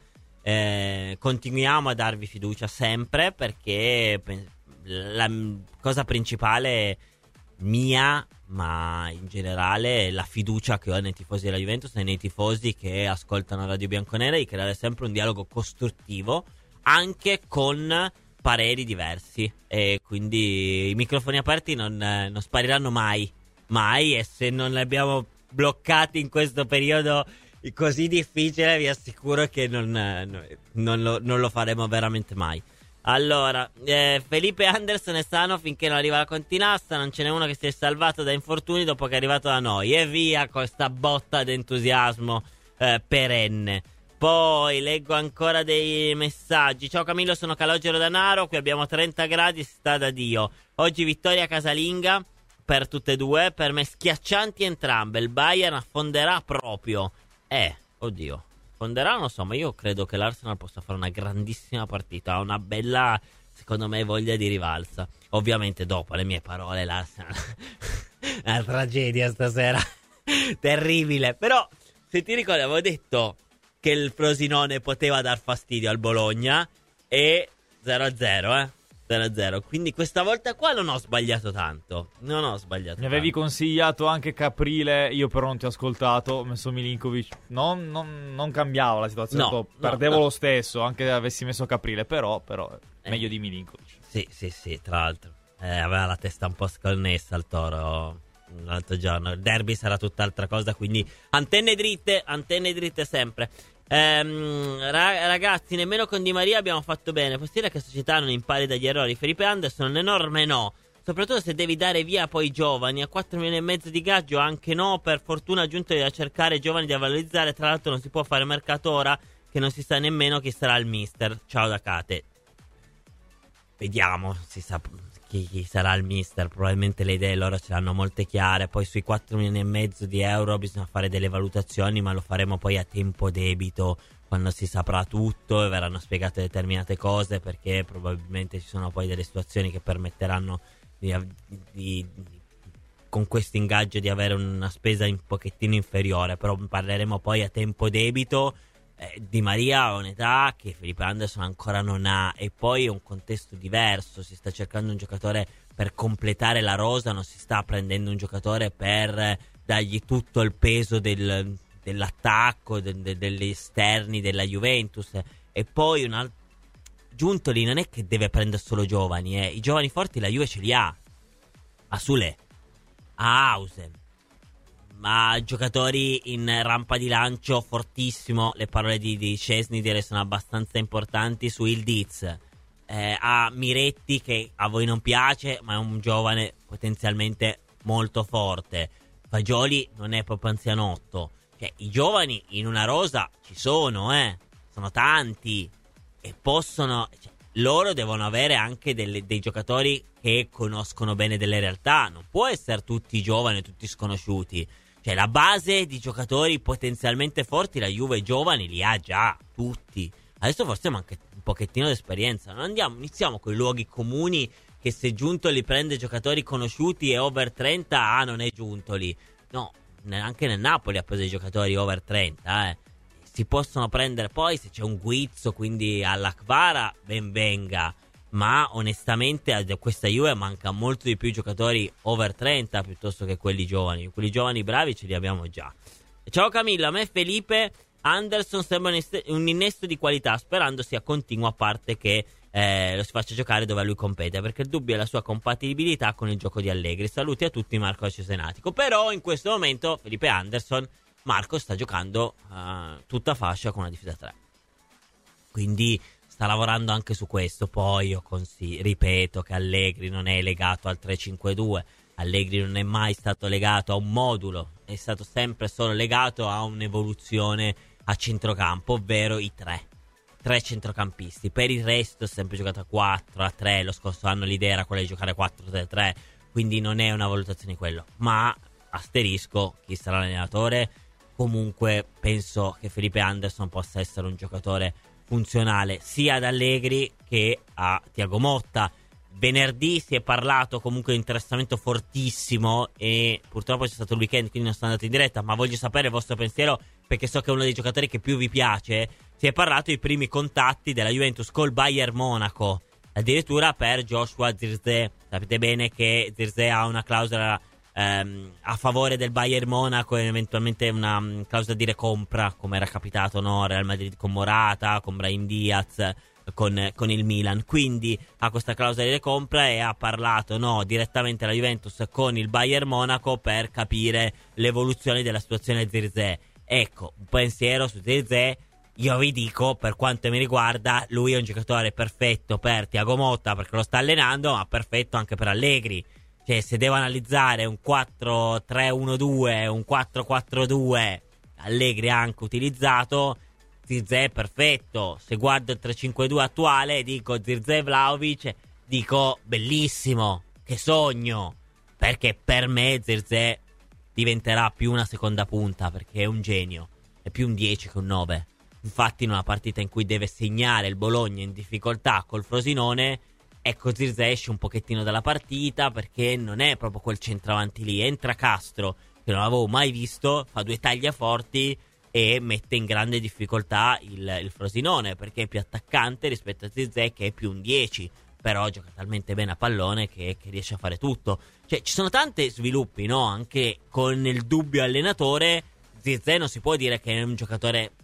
continuiamo a darvi fiducia sempre, perché la cosa principale mia, ma in generale la fiducia che ho nei tifosi della Juventus e nei tifosi che ascoltano Radio Bianconera, di creare sempre un dialogo costruttivo anche con pareri diversi, e quindi i microfoni aperti non spariranno mai, e se non li abbiamo bloccati in questo periodo così difficile vi assicuro che non lo faremo veramente mai. Allora, Felipe Anderson è sano finché non arriva la Continassa, non ce n'è uno che si è salvato da infortuni dopo che è arrivato da noi, e via con questa botta d'entusiasmo perenne. Poi leggo ancora dei messaggi. Ciao Camillo, sono Calogero Danaro, qui abbiamo 30 gradi, si sta da Dio. Oggi vittoria casalinga per tutte e due, per me schiaccianti entrambe, il Bayern affonderà proprio. Oddio, affonderà non so, ma io credo che l'Arsenal possa fare una grandissima partita, ha una bella, secondo me, voglia di rivalsa. Ovviamente dopo le mie parole l'Arsenal una tragedia stasera terribile, però se ti ricordi avevo detto che il Frosinone poteva dar fastidio al Bologna, e 0-0, 0-0. Quindi questa volta qua non ho sbagliato tanto. Mi avevi consigliato anche Caprile, io però non ti ho ascoltato, ho messo Milinkovic. Non cambiava la situazione, perdevo lo stesso, anche se avessi messo Caprile, però meglio di Milinkovic. Sì, tra l'altro. Aveva la testa un po' sconnessa al Toro l'altro giorno. Il derby sarà tutt'altra cosa, quindi antenne dritte sempre. Ragazzi, nemmeno con Di Maria abbiamo fatto bene. Possibile che la società non impari dagli errori? Felipe Anderson, un enorme no, soprattutto se devi dare via poi giovani a 4 milioni e mezzo di gaggio, anche no. Per fortuna giunto a cercare giovani da valorizzare. Tra l'altro non si può fare mercato ora che non si sa nemmeno chi sarà il mister. Ciao da Cate. Vediamo, si sa chi sarà il mister. Probabilmente le idee loro ce l'hanno molte chiare. Poi sui 4 milioni e mezzo di euro bisogna fare delle valutazioni, ma lo faremo poi a tempo debito, quando si saprà tutto e verranno spiegate determinate cose, perché probabilmente ci sono poi delle situazioni che permetteranno con questo ingaggio di avere una spesa un pochettino inferiore, però parleremo poi a tempo debito. Di Maria ha un'età che Felipe Anderson ancora non ha, e poi è un contesto diverso, si sta cercando un giocatore per completare la rosa, non si sta prendendo un giocatore per dargli tutto il peso dell'attacco, degli esterni della Juventus. E poi Giuntoli non è che deve prendere solo giovani, i giovani forti la Juve ce li ha, a Sule, a Hausen, ma giocatori in rampa di lancio fortissimo. Le parole di Szczesny direi sono abbastanza importanti su Ildiz, a Miretti, che a voi non piace ma è un giovane potenzialmente molto forte. Fagioli non è proprio anzianotto, cioè i giovani in una rosa ci sono tanti, e possono, loro devono avere anche dei giocatori che conoscono bene delle realtà. Non può essere tutti giovani, tutti sconosciuti. Cioè la base di giocatori potenzialmente forti la Juve giovani li ha già tutti. Adesso forse manca un pochettino di esperienza. Iniziamo con i luoghi comuni, che se Giuntoli prende giocatori conosciuti e over 30, non è Giuntoli. No, anche nel Napoli ha preso i giocatori over 30, Si possono prendere poi, se c'è un guizzo, quindi all'Akvara, ben venga. Ma onestamente a questa Juve manca molto di più giocatori over 30 piuttosto che quelli giovani. Quelli giovani bravi ce li abbiamo già. Ciao Camillo, a me Felipe Anderson sembra un innesto di qualità, sperando sia continuo, a parte che lo si faccia giocare dove lui compete, perché il dubbio è la sua compatibilità con il gioco di Allegri. Saluti a tutti, Marco Cesenatico. Però in questo momento Felipe Anderson, Marco sta giocando tutta fascia con una difesa 3, quindi sta lavorando anche su questo. Poi io ripeto che Allegri non è legato al 3-5-2, Allegri non è mai stato legato a un modulo, è stato sempre solo legato a un'evoluzione a centrocampo, ovvero i tre centrocampisti. Per il resto ho sempre giocato a 4, a 3, lo scorso anno l'idea era quella di giocare a 4-3-3, quindi non è una valutazione di quello. Ma asterisco chi sarà l'allenatore, comunque penso che Felipe Anderson possa essere un giocatore funzionale sia ad Allegri che a Thiago Motta. Venerdì si è parlato comunque di un interessamento fortissimo e purtroppo c'è stato il weekend, quindi non sono andato in diretta, ma voglio sapere il vostro pensiero perché so che è uno dei giocatori che più vi piace. Si è parlato dei primi contatti della Juventus col Bayern Monaco, addirittura per Joshua Zirkzee. Sapete bene che Zirkzee ha una clausola a favore del Bayern Monaco e eventualmente una clausola di recompra, come era capitato, no? Real Madrid con Morata, con Brahim Diaz, con il Milan. Quindi ha questa clausola di recompra e ha parlato, no, direttamente la Juventus con il Bayern Monaco per capire l'evoluzione della situazione Zirkzee. Ecco, un pensiero su Zirkzee. Io vi dico, per quanto mi riguarda, lui è un giocatore perfetto per Thiago Motta perché lo sta allenando, ma perfetto anche per Allegri. Cioè, se devo analizzare un 4-3-1-2, un 4-4-2, Allegri ha anche utilizzato, Zirkzee è perfetto. Se guardo il 3-5-2 attuale, dico Zirkzee Vlahovic, dico bellissimo, che sogno, perché per me Zirkzee diventerà più una seconda punta, perché è un genio, è più un 10 che un 9. Infatti in una partita in cui deve segnare il Bologna in difficoltà col Frosinone, ecco, Zirkzee esce un pochettino dalla partita perché non è proprio quel centravanti lì. Entra Castro, che non avevo mai visto, fa 2 tagliaforti e mette in grande difficoltà il Frosinone, perché è più attaccante rispetto a Zirkzee che è più un 10, però gioca talmente bene a pallone che riesce a fare tutto. Cioè, ci sono tanti sviluppi, no? Anche con il dubbio allenatore, Zirkzee non si può dire che è un giocatore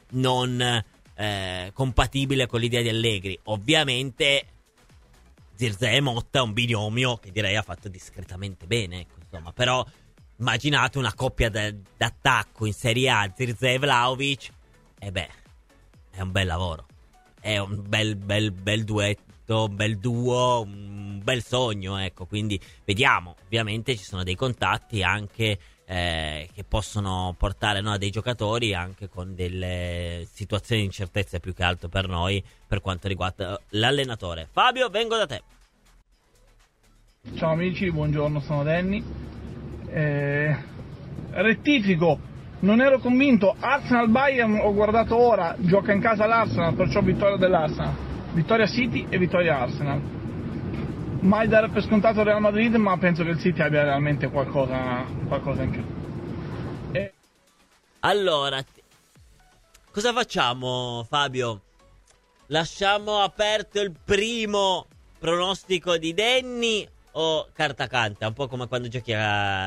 non compatibile con l'idea di Allegri. Ovviamente Zirkzee e Motta è un binomio che direi ha fatto discretamente bene, ecco, insomma. Però immaginate una coppia d'attacco in Serie A, Zirkzee e Vlahovic, e beh, è un bel lavoro, è un bel duetto, un bel duo, un bel sogno, ecco. Quindi vediamo. Ovviamente ci sono dei contatti anche che possono portare, no, a dei giocatori anche con delle situazioni di incertezza, più che altro per noi, per quanto riguarda l'allenatore. Fabio, vengo da te. Ciao amici, buongiorno, sono Danny. Rettifico, non ero convinto. Arsenal-Bayern ho guardato ora, gioca in casa l'Arsenal, perciò vittoria dell'Arsenal, vittoria City e vittoria Arsenal. Mai dare per scontato il Real Madrid, ma penso che il City abbia realmente qualcosa in più. Allora, cosa facciamo, Fabio? Lasciamo aperto il primo pronostico di Danny o carta canta? Un po' come quando giochi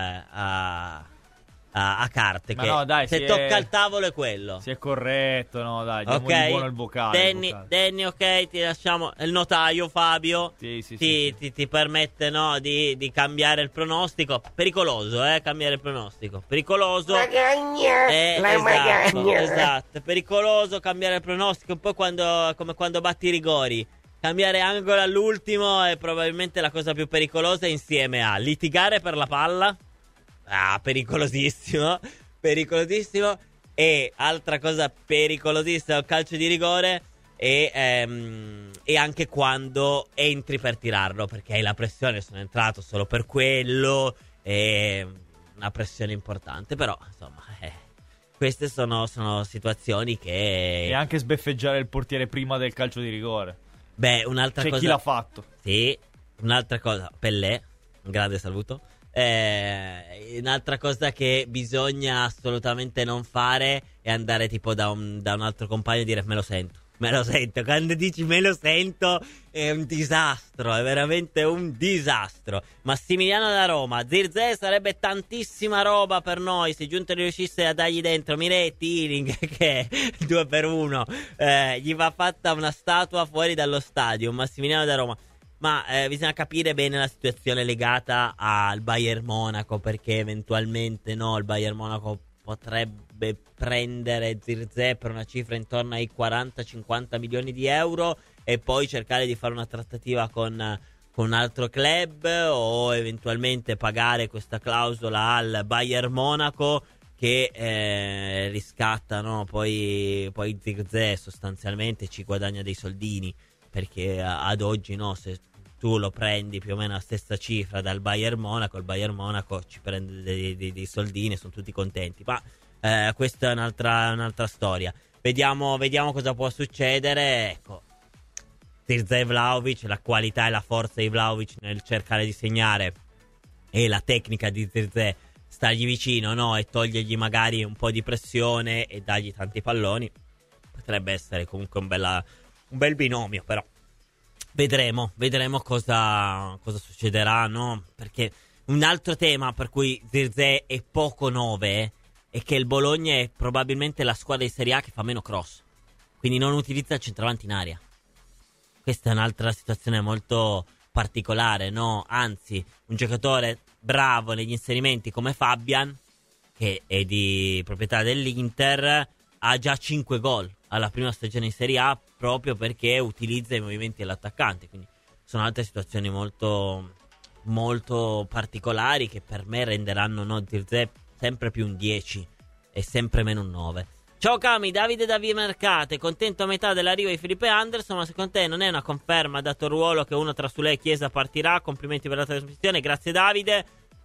a carte, ma che no, dai, se tocca il tavolo è quello. Si è corretto, no, dai, diamo Ok, di buono il vocale. Danny, ok, ti lasciamo il notaio Fabio. Sì. Ti permette, no, di cambiare il pronostico. Pericoloso, cambiare il pronostico. Pericoloso. Esatto, pericoloso cambiare il pronostico. Un po' come quando batti i rigori. Cambiare angolo all'ultimo è probabilmente la cosa più pericolosa, insieme a litigare per la palla. Pericolosissimo. E altra cosa pericolosissima, il calcio di rigore. E anche quando entri per tirarlo, perché hai la pressione, sono entrato solo per quello, è una pressione importante. Però insomma, queste sono situazioni che... E anche sbeffeggiare il portiere prima del calcio di rigore. Beh, un'altra cosa... C'è chi l'ha fatto. Sì, un'altra cosa, Pellè, un grande saluto. Un'altra cosa che bisogna assolutamente non fare è andare tipo da un altro compagno e dire me lo sento. me lo sento. Quando dici me lo sento è un disastro, è veramente un disastro. Massimiliano da Roma: Zirkzee sarebbe tantissima roba per noi se Giunta riuscisse a dargli dentro Miretti, Ealing, che 2-1, gli va fatta una statua fuori dallo stadio. Massimiliano da Roma. Ma bisogna capire bene la situazione legata al Bayern Monaco, perché eventualmente il Bayern Monaco potrebbe prendere Zirkzee per una cifra intorno ai 40-50 milioni di euro e poi cercare di fare una trattativa con un altro club, o eventualmente pagare questa clausola al Bayern Monaco che riscatta, no? Poi Zirkzee sostanzialmente ci guadagna dei soldini, perché ad oggi, no, se tu lo prendi più o meno la stessa cifra dal Bayern Monaco, il Bayern Monaco ci prende dei soldini, sono tutti contenti. Ma questa è un'altra storia. Vediamo cosa può succedere. Ecco, Zirkzee e Vlahovic, la qualità e la forza di Vlahovic nel cercare di segnare e la tecnica di Zirkzee stargli vicino, no, e togliergli magari un po' di pressione e dargli tanti palloni, potrebbe essere comunque un bel binomio. Però vedremo cosa succederà, no? Perché un altro tema per cui Zirkzee è poco 9 è che il Bologna è probabilmente la squadra di Serie A che fa meno cross, quindi non utilizza il centravanti in aria. Questa è un'altra situazione molto particolare, no? Anzi, un giocatore bravo negli inserimenti come Fabian, che è di proprietà dell'Inter, ha già 5 gol alla prima stagione in Serie A proprio perché utilizza i movimenti dell'attaccante. Quindi sono altre situazioni molto, molto particolari che per me renderanno Zirkzee sempre più un 10 e sempre meno un 9. Ciao Cami, Davide da Via Mercate: contento a metà dell'arrivo di Felipe Anderson, ma secondo te non è una conferma, dato il ruolo, che uno tra Soulé e Chiesa partirà? Complimenti per la trasmissione. Grazie Davide.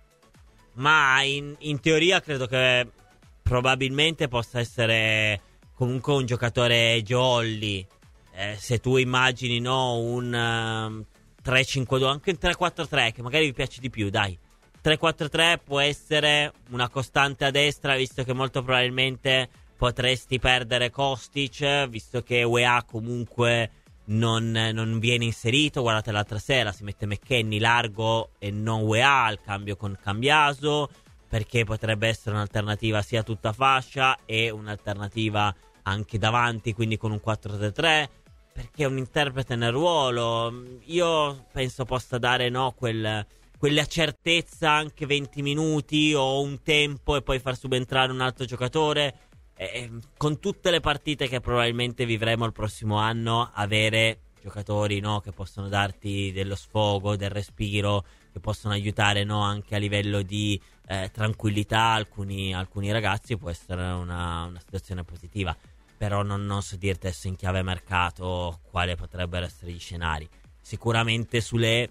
Ma in teoria credo che probabilmente possa essere comunque un giocatore jolly, se tu immagini, no, un 3-5-2, anche un 3-4-3 che magari vi piace di più, dai. 3-4-3 può essere una costante a destra, visto che molto probabilmente potresti perdere Kostic, visto che UEA comunque non viene inserito. Guardate, l'altra sera si mette McKennie largo e non UEA al cambio con Cambiaso, perché potrebbe essere un'alternativa sia tutta fascia e un'alternativa anche davanti, quindi con un 4-3-3, perché è un interprete nel ruolo. Io penso possa dare, no, quella certezza anche 20 minuti o un tempo e poi far subentrare un altro giocatore. Con tutte le partite che probabilmente vivremo il prossimo anno, avere giocatori, no, che possono darti dello sfogo, del respiro, che possono aiutare, no, anche a livello di tranquillità alcuni ragazzi, può essere una situazione positiva. Però non so dirti adesso in chiave mercato quale potrebbero essere gli scenari. Sicuramente Soulé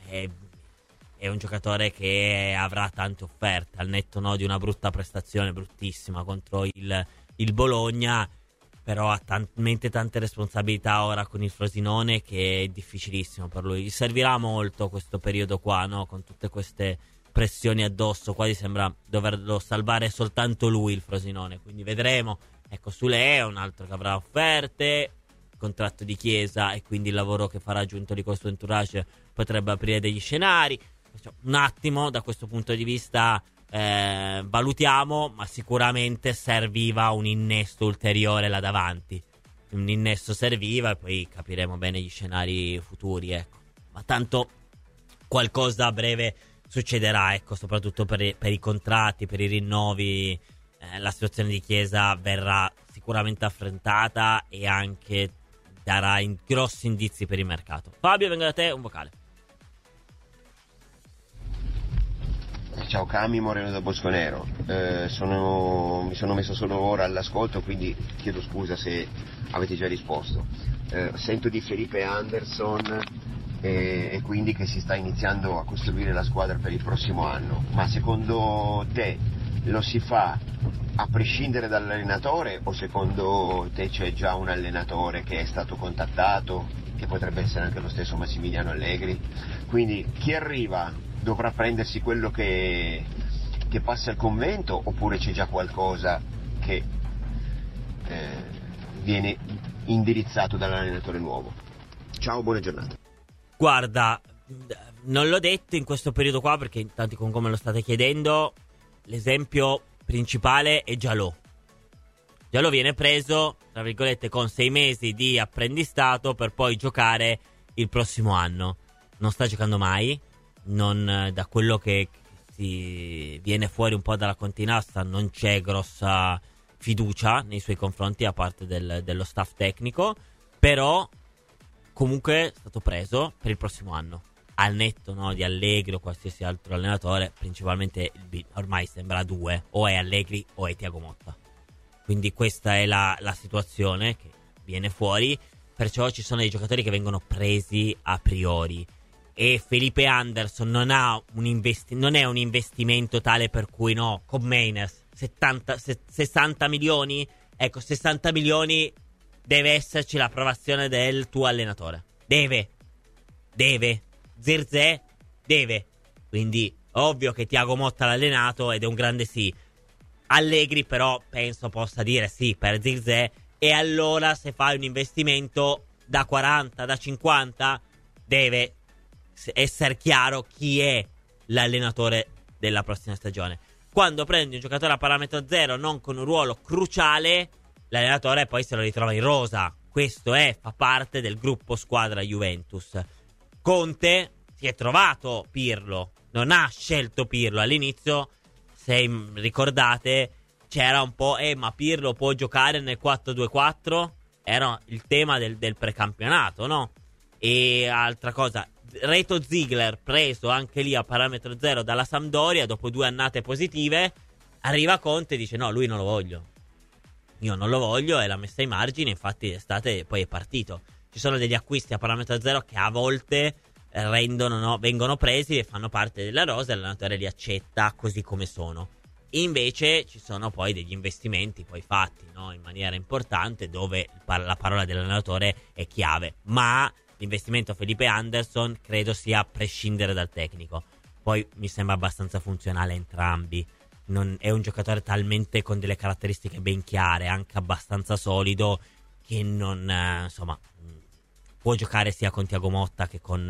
è un giocatore che avrà tante offerte, al netto, no, di una brutta prestazione, bruttissima, contro il Bologna, però ha talmente tante responsabilità ora con il Frosinone che è difficilissimo per lui. Gli servirà molto questo periodo qua, no? Con tutte queste pressioni addosso, quasi sembra doverlo salvare soltanto lui il Frosinone, quindi vedremo. Ecco, Soulé è un altro che avrà offerte, contratto di Chiesa, e quindi il lavoro che farà giunto di questo entourage potrebbe aprire degli scenari. Un attimo, da questo punto di vista valutiamo, ma sicuramente serviva un innesto ulteriore là davanti. Un innesto serviva e poi capiremo bene gli scenari futuri, ecco. Ma tanto qualcosa a breve succederà, ecco, soprattutto per i contratti, per i rinnovi. La situazione di Chiesa verrà sicuramente affrontata e anche darà grossi indizi per il mercato. Fabio, vengo da te, un vocale. Ciao Cami, Moreno da Bosconero. Mi sono messo solo ora all'ascolto, quindi chiedo scusa se avete già risposto. Sento di Felipe Anderson e quindi che si sta iniziando a costruire la squadra per il prossimo anno. Ma secondo te lo si fa a prescindere dall'allenatore, o secondo te c'è già un allenatore che è stato contattato, che potrebbe essere anche lo stesso Massimiliano Allegri? Quindi chi arriva dovrà prendersi quello che passa al convento, oppure c'è già qualcosa che viene indirizzato dall'allenatore nuovo. Ciao, buona giornata. Guarda, non l'ho detto in questo periodo qua perché intanto con come lo state chiedendo, l'esempio principale è Jalò. Jalò viene preso, tra virgolette, con 6 mesi di apprendistato per poi giocare il prossimo anno. Non sta giocando mai, non, da quello che si viene fuori un po' dalla continassa, non c'è grossa fiducia nei suoi confronti a parte dello staff tecnico, però comunque è stato preso per il prossimo anno. Al netto, no, di Allegri o qualsiasi altro allenatore, principalmente ormai sembra 2, o è Allegri o è Thiago Motta. Quindi questa è la situazione che viene fuori, perciò ci sono dei giocatori che vengono presi a priori e Felipe Anderson non è un investimento tale per cui no, con Mainers 60 milioni, ecco, 60 milioni deve esserci l'approvazione del tuo allenatore, deve Zirkzee deve, quindi ovvio che Thiago Motta l'ha allenato ed è un grande sì. Allegri però penso possa dire sì per Zirkzee, e allora se fai un investimento da 40, da 50 deve essere chiaro chi è l'allenatore della prossima stagione. Quando prendi un giocatore a parametro zero non con un ruolo cruciale, l'allenatore poi se lo ritrova in rosa. Questo fa parte del gruppo squadra Juventus. Conte si è trovato Pirlo, non ha scelto Pirlo all'inizio. Se ricordate c'era un po' ma Pirlo può giocare nel 4-2-4? Era il tema del precampionato, no? E altra cosa, Reto Ziegler preso anche lì a parametro zero dalla Sampdoria dopo 2 annate positive, arriva Conte e dice no, lui non lo voglio, io non lo voglio, e l'ha messa ai margini. Infatti poi è partito. Ci sono degli acquisti a parametro zero che a volte vengono presi e fanno parte della rosa e l'allenatore li accetta così come sono. Invece ci sono poi degli investimenti poi fatti, no, in maniera importante, dove la parola dell'allenatore è chiave. Ma l'investimento Felipe Anderson credo sia a prescindere dal tecnico. Poi mi sembra abbastanza funzionale entrambi. È un giocatore talmente con delle caratteristiche ben chiare, anche abbastanza solido, che non può giocare sia con Thiago Motta che con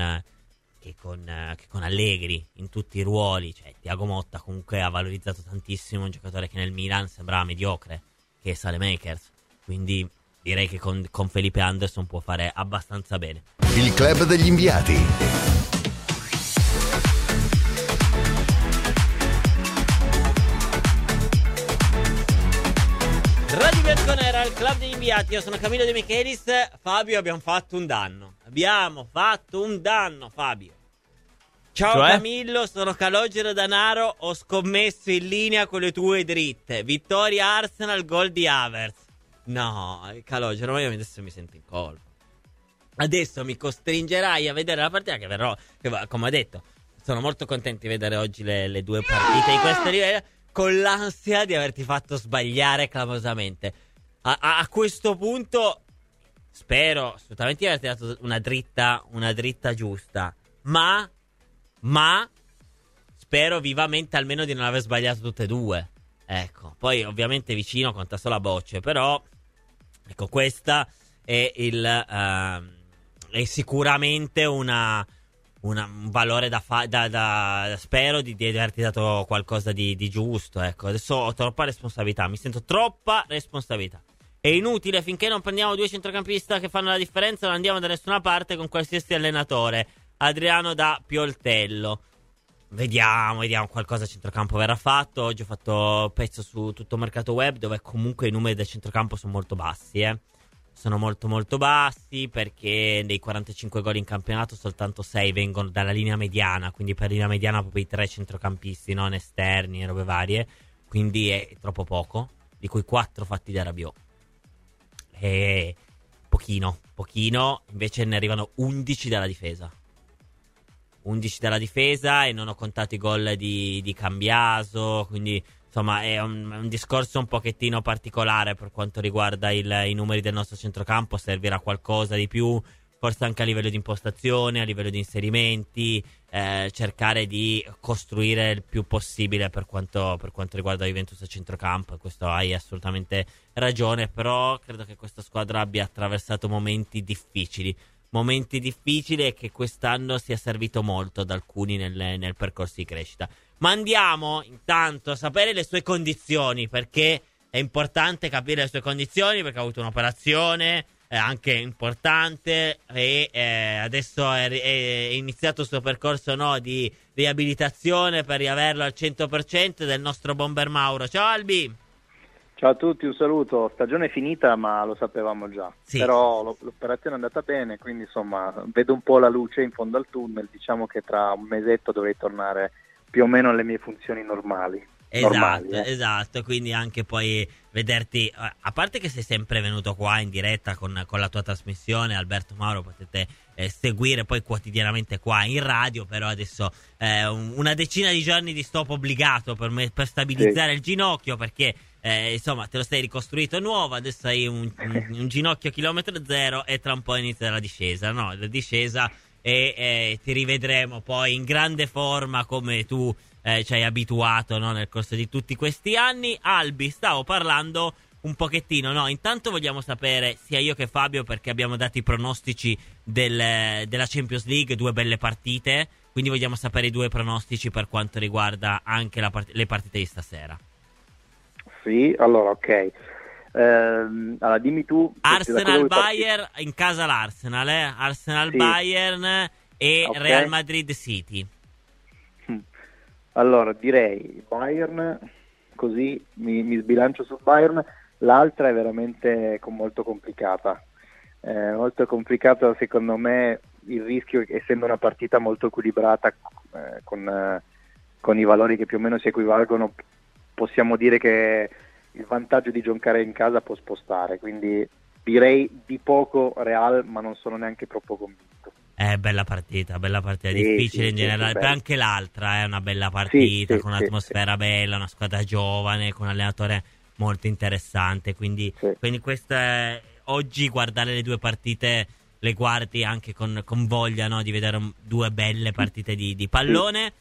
Allegri in tutti i ruoli. Cioè, Thiago Motta comunque ha valorizzato tantissimo un giocatore che nel Milan sembrava mediocre, che è Saelemaekers. Quindi direi che con Felipe Anderson può fare abbastanza bene. Il club degli inviati. Radio Bianconera, il club degli inviati. Io sono Camillo De Michelis. Fabio, abbiamo fatto un danno, Fabio. Ciao, cioè? Camillo, sono Calogero Danaro. Ho scommesso in linea con le tue dritte. Vittoria Arsenal, gol di Havertz. No, Calogero, ma io adesso mi sento in colpa. Adesso mi costringerai a vedere la partita che verrò, come ho detto, sono molto contento di vedere oggi le 2 partite di questo livello, con l'ansia di averti fatto sbagliare clamorosamente. A questo punto spero assolutamente di averti dato una dritta giusta, ma spero vivamente almeno di non aver sbagliato tutte e 2. Ecco, poi ovviamente vicino conta solo a bocce, però ecco, questa è è sicuramente un valore da spero di averti dato qualcosa di giusto. Ecco, adesso ho troppa responsabilità, mi sento troppa responsabilità. È inutile, finché non prendiamo 2 centrocampista che fanno la differenza, non andiamo da nessuna parte con qualsiasi allenatore. Adriano da Pioltello. Vediamo qualcosa a centrocampo verrà fatto. Oggi ho fatto pezzo su Tutto Mercato Web, dove comunque i numeri del centrocampo sono molto bassi, Sono molto molto bassi, perché dei 45 gol in campionato soltanto 6 vengono dalla linea mediana, quindi per linea mediana proprio i 3 centrocampisti, non esterni e robe varie, quindi è troppo poco, di cui 4 fatti da Rabiot. E pochino, invece ne arrivano 11 dalla difesa. 11 dalla difesa, e non ho contato i gol di Cambiaso, quindi insomma è un discorso un pochettino particolare per quanto riguarda i numeri del nostro centrocampo. Servirà qualcosa di più, forse anche a livello di impostazione, a livello di inserimenti, cercare di costruire il più possibile per quanto riguarda Juventus a centrocampo. Questo hai assolutamente ragione, però credo che questa squadra abbia attraversato momenti difficili e che quest'anno sia servito molto ad alcuni nel percorso di crescita. Ma andiamo intanto a sapere le sue condizioni, perché è importante capire le sue condizioni, perché ha avuto un'operazione anche importante e adesso è iniziato il suo percorso di riabilitazione per riaverlo al 100% del nostro bomber Mauro. Ciao Albi! Ciao a tutti, un saluto. Stagione finita, ma lo sapevamo già. Sì. Però l'operazione è andata bene, quindi insomma vedo un po' la luce in fondo al tunnel. Diciamo che tra un mesetto dovrei tornare più o meno alle mie funzioni normali. Esatto, quindi anche poi vederti, a parte che sei sempre venuto qua in diretta con la tua trasmissione, Alberto Mauro, potete seguire poi quotidianamente qua in radio, però adesso una decina di giorni di stop obbligato per stabilizzare il ginocchio, perché insomma te lo sei ricostruito nuovo, adesso hai un ginocchio chilometro zero e tra un po' inizia la discesa, e ti rivedremo poi in grande forma come tu ci hai abituato, nel corso di tutti questi anni. Albi, stavo parlando un pochettino, intanto vogliamo sapere sia io che Fabio, perché abbiamo dato i pronostici della Champions League, 2 belle partite, quindi vogliamo sapere i 2 pronostici per quanto riguarda anche le partite di stasera. Sì, allora ok. Allora dimmi tu. Arsenal-Bayern, in casa l'Arsenal, Arsenal-Bayern e okay. Real Madrid-City. Allora direi Bayern, così mi sbilancio sul Bayern. L'altra è veramente molto complicata, secondo me. Il rischio, essendo una partita molto equilibrata, con i valori che più o meno si equivalgono, possiamo dire che il vantaggio di giocare in casa può spostare, quindi direi di poco Real, ma non sono neanche troppo convinto. Bella partita, difficile in generale, però anche l'altra è una bella partita, con un'atmosfera bella, una squadra giovane, con un allenatore molto interessante, quindi questa oggi guardare le 2 partite le guardi anche con voglia, di vedere 2 belle partite di pallone.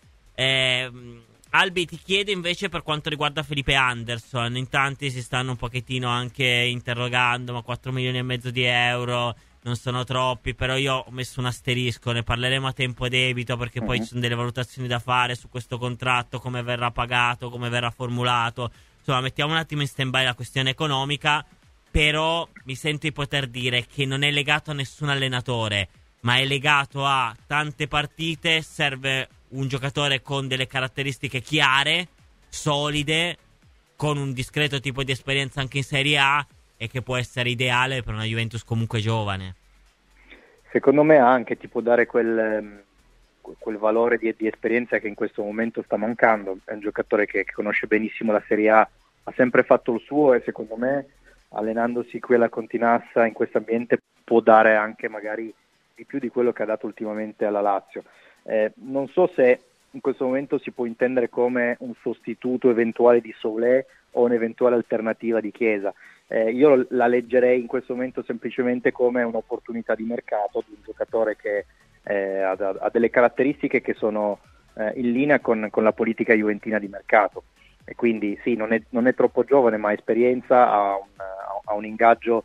Albi, ti chiedo invece per quanto riguarda Felipe Anderson. In tanti si stanno un pochettino anche interrogando, ma 4 milioni e mezzo di euro non sono troppi, però io ho messo un asterisco, ne parleremo a tempo debito, perché poi ci sono delle valutazioni da fare su questo contratto, come verrà pagato, come verrà formulato, insomma mettiamo un attimo in stand-by la questione economica, però mi sento di poter dire che non è legato a nessun allenatore, ma è legato a tante partite. Serve un giocatore con delle caratteristiche chiare, solide, con un discreto tipo di esperienza anche in Serie A, e che può essere ideale per una Juventus comunque giovane. Secondo me anche ti può dare quel valore di esperienza che in questo momento sta mancando. È un giocatore che conosce benissimo la Serie A, ha sempre fatto il suo, e secondo me allenandosi qui alla Continassa in questo ambiente può dare anche magari di più di quello che ha dato ultimamente alla Lazio. Non so se in questo momento si può intendere come un sostituto eventuale di Soulé o un'eventuale alternativa di Chiesa. Io la leggerei in questo momento semplicemente come un'opportunità di mercato di un giocatore che ha delle caratteristiche che sono in linea con la politica juventina di mercato, e quindi sì, non è troppo giovane, ma ha esperienza, ha un ingaggio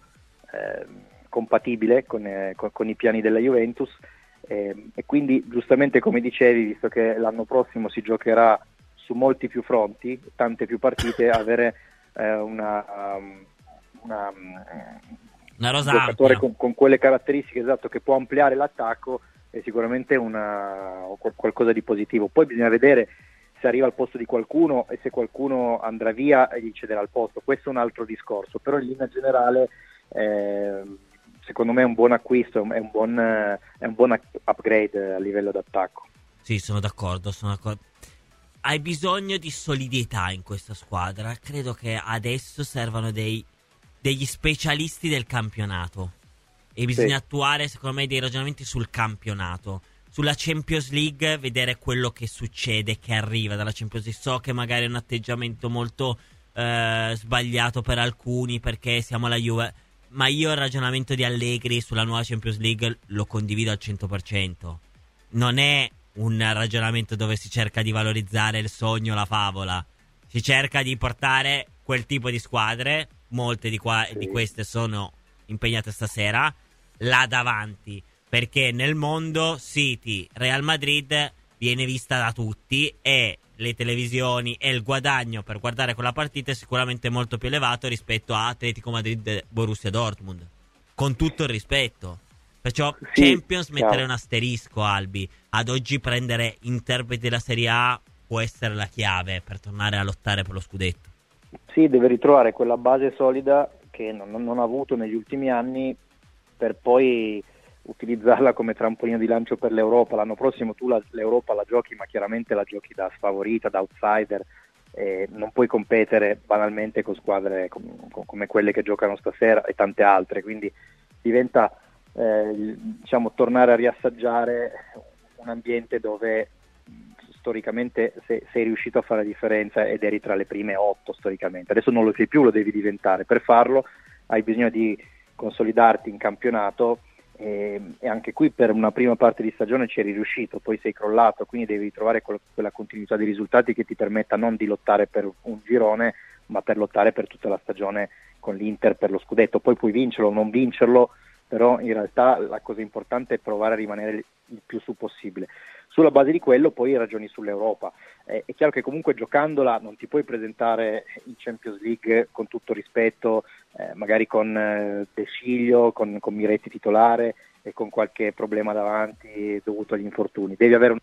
compatibile con i piani della Juventus, e quindi giustamente, come dicevi, visto che l'anno prossimo si giocherà su molti più fronti, tante più partite, avere un giocatore con quelle caratteristiche, esatto, che può ampliare l'attacco, è sicuramente qualcosa di positivo. Poi bisogna vedere se arriva al posto di qualcuno, e se qualcuno andrà via e gli cederà il posto. Questo è un altro discorso, però in linea generale secondo me è un buon acquisto, è un buon upgrade a livello d'attacco. Sì, sono d'accordo. Hai bisogno di solidità in questa squadra. Credo che adesso servano degli specialisti del campionato, e bisogna attuare, secondo me, dei ragionamenti sul campionato. Sulla Champions League, vedere quello che succede, che arriva dalla Champions League. So che magari è un atteggiamento molto sbagliato per alcuni, perché siamo la Juve, ma io il ragionamento di Allegri sulla nuova Champions League lo condivido al 100%. Non è un ragionamento dove si cerca di valorizzare il sogno, la favola. Si cerca di portare quel tipo di squadre, molte di queste sono impegnate stasera, là davanti, perché nel mondo City, Real Madrid viene vista da tutti e le televisioni e il guadagno per guardare quella partita è sicuramente molto più elevato rispetto a Atletico Madrid e Borussia Dortmund, con tutto il rispetto. Perciò Champions mettere un asterisco, Albi. Ad oggi prendere interpreti della Serie A può essere la chiave per tornare a lottare per lo scudetto. Sì, deve ritrovare quella base solida che non ha avuto negli ultimi anni, per poi utilizzarla come trampolino di lancio per l'Europa. L'anno prossimo tu l'Europa la giochi, ma chiaramente la giochi da sfavorita, da outsider, non puoi competere banalmente con squadre come quelle che giocano stasera e tante altre, quindi diventa tornare a riassaggiare un ambiente dove storicamente sei riuscito a fare la differenza ed eri tra le prime 8 storicamente. Adesso non lo sei più, lo devi diventare. Per farlo hai bisogno di consolidarti in campionato, e anche qui per una prima parte di stagione ci eri riuscito, poi sei crollato, quindi devi trovare quella continuità di risultati che ti permetta non di lottare per un girone, ma per lottare per tutta la stagione con l'Inter per lo scudetto. Poi puoi vincerlo o non vincerlo, però in realtà la cosa importante è provare a rimanere il più su possibile. Sulla base di quello poi ragioni sull'Europa. È chiaro che comunque giocandola non ti puoi presentare in Champions League, con tutto rispetto, magari con De Sciglio, con Miretti titolare e con qualche problema davanti dovuto agli infortuni. Devi avere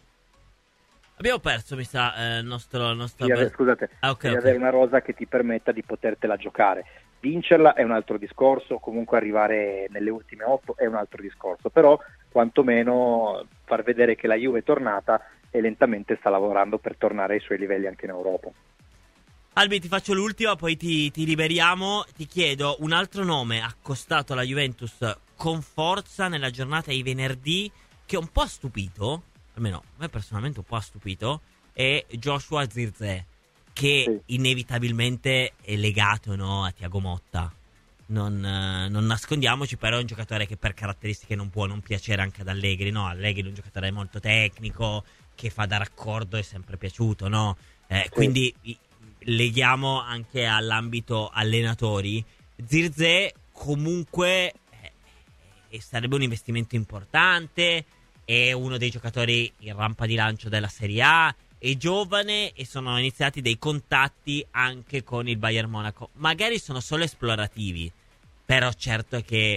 Abbiamo perso, mi sa, il nostro Scusate, devi avere una rosa che ti permetta di potertela giocare. Vincerla è un altro discorso, comunque arrivare nelle ultime 8 è un altro discorso, però quantomeno far vedere che la Juve è tornata e lentamente sta lavorando per tornare ai suoi livelli anche in Europa. Albi, ti faccio l'ultima, poi ti liberiamo. Ti chiedo un altro nome accostato alla Juventus con forza nella giornata di venerdì, che un po' ha stupito, almeno a me personalmente un po' ha stupito, è Joshua Zirkzee, che inevitabilmente è legato, no, a Thiago Motta. Non nascondiamoci, però è un giocatore che per caratteristiche non può non piacere anche ad Allegri, no? Allegri è un giocatore molto tecnico, che fa da raccordo, è sempre piaciuto, no? Quindi leghiamo anche all'ambito allenatori. Zirkzee comunque sarebbe un investimento importante, è uno dei giocatori in rampa di lancio della Serie A, è giovane e sono iniziati dei contatti anche con il Bayern Monaco. Magari sono solo esplorativi, però certo che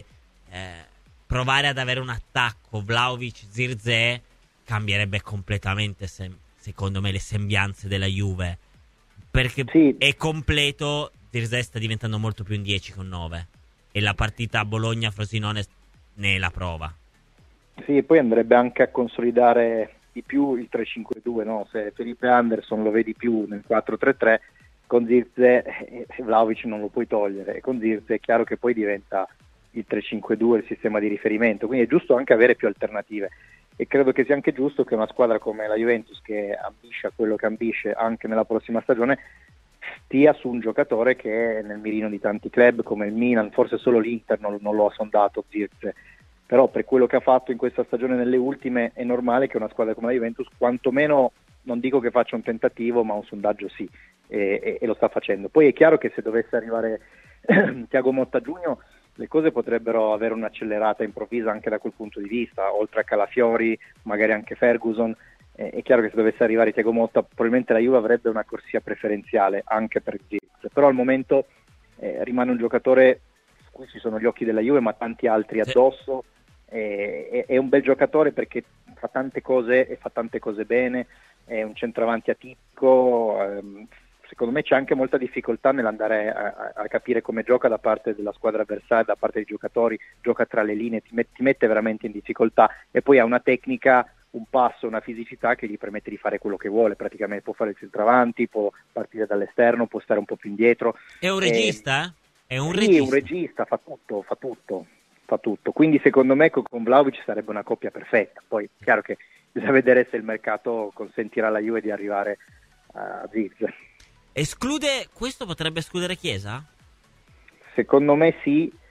provare ad avere un attacco Vlahovic-Zirkzee cambierebbe completamente, secondo me, le sembianze della Juve, perché è completo. Zirkzee sta diventando molto più un 10 con 9 e la partita a Bologna-Frosinone ne è la prova. Sì, e poi andrebbe anche a consolidare di più il 3-5-2, no? Se Felipe Anderson lo vedi più nel 4-3-3, con Zirkzee Vlahovic non lo puoi togliere, e con Zirkzee è chiaro che poi diventa il 3-5-2 il sistema di riferimento, quindi è giusto anche avere più alternative, e credo che sia anche giusto che una squadra come la Juventus, che ambisce a quello che ambisce anche nella prossima stagione, stia su un giocatore che è nel mirino di tanti club come il Milan, forse solo l'Inter non lo ha sondato Zirkzee, però per quello che ha fatto in questa stagione nelle ultime è normale che una squadra come la Juventus quantomeno, non dico che faccia un tentativo, ma un sondaggio sì, e lo sta facendo. Poi è chiaro che se dovesse arrivare Thiago Motta Giugno le cose potrebbero avere un'accelerata improvvisa anche da quel punto di vista, oltre a Calafiori, magari anche Ferguson. È chiaro che se dovesse arrivare Thiago Motta probabilmente la Juve avrebbe una corsia preferenziale anche per Zirkzee, però al momento rimane un giocatore su cui ci sono gli occhi della Juve ma tanti altri addosso. È un bel giocatore perché fa tante cose e fa tante cose bene, è un centravanti atipico, secondo me c'è anche molta difficoltà nell'andare a capire come gioca da parte della squadra avversaria, da parte dei giocatori, gioca tra le linee, ti mette veramente in difficoltà, e poi ha una tecnica, un passo, una fisicità che gli permette di fare quello che vuole, praticamente può fare il centravanti, può partire dall'esterno, può stare un po' più indietro. È un regista? È un regista, fa tutto, quindi secondo me con Vlahovic sarebbe una coppia perfetta. Poi è chiaro che bisogna vedere se il mercato consentirà alla Juve di arrivare a Zirkzee. Questo potrebbe escludere Chiesa? Secondo me sì,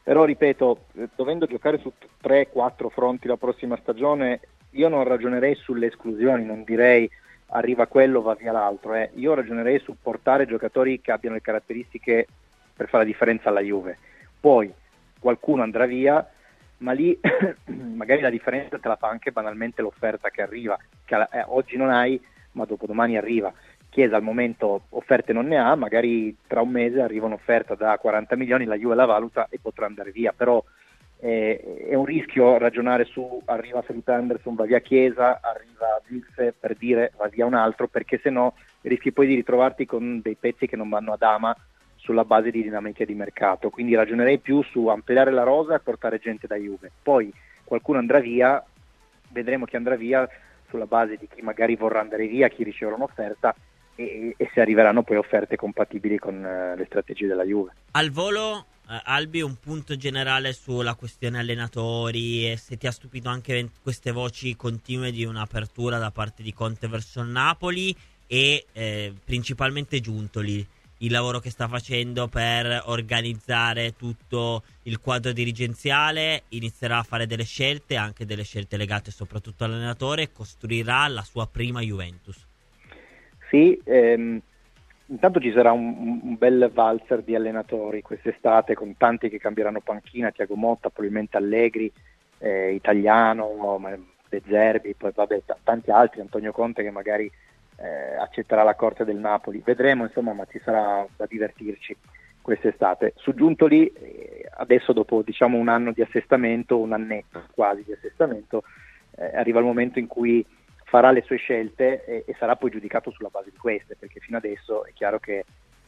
Però ripeto, dovendo giocare su 3-4 fronti la prossima stagione, io non ragionerei sulle esclusioni, non direi arriva quello, va via l'altro. Io ragionerei su portare giocatori che abbiano le caratteristiche per fare la differenza alla Juve. Poi qualcuno andrà via, ma lì magari la differenza te la fa anche banalmente l'offerta che arriva, che oggi non hai, ma dopodomani arriva. Chiesa al momento offerte non ne ha, magari tra un mese arriva un'offerta da 40 milioni, la Juve la valuta e potrà andare via, però è un rischio ragionare su arriva Felipe Anderson, va via Chiesa, arriva Zirkzee, per dire va via un altro, perché se no rischi poi di ritrovarti con dei pezzi che non vanno ad ama sulla base di dinamiche di mercato. Quindi ragionerei più su ampliare la rosa e portare gente da Juve. Poi qualcuno andrà via, vedremo chi andrà via sulla base di chi magari vorrà andare via, chi riceverà un'offerta e se arriveranno poi offerte compatibili con le strategie della Juve. Al volo, Albi, un punto generale sulla questione allenatori, e se ti ha stupito anche queste voci continue di un'apertura da parte di Conte verso il Napoli e principalmente Giuntoli, il lavoro che sta facendo per organizzare tutto il quadro dirigenziale, inizierà a fare delle scelte, anche delle scelte legate soprattutto all'allenatore, e costruirà la sua prima Juventus. Sì, intanto ci sarà un bel valzer di allenatori quest'estate, con tanti che cambieranno panchina, Thiago Motta, probabilmente Allegri, Italiano, De Zerbi, poi tanti altri, Antonio Conte che magari accetterà la corte del Napoli. Vedremo, insomma, ma ci sarà da divertirci quest'estate. Su Giuntoli, adesso dopo diciamo un anno di assestamento, un annetto quasi di assestamento, arriva il momento in cui farà le sue scelte e sarà poi giudicato sulla base di queste, perché fino adesso è chiaro che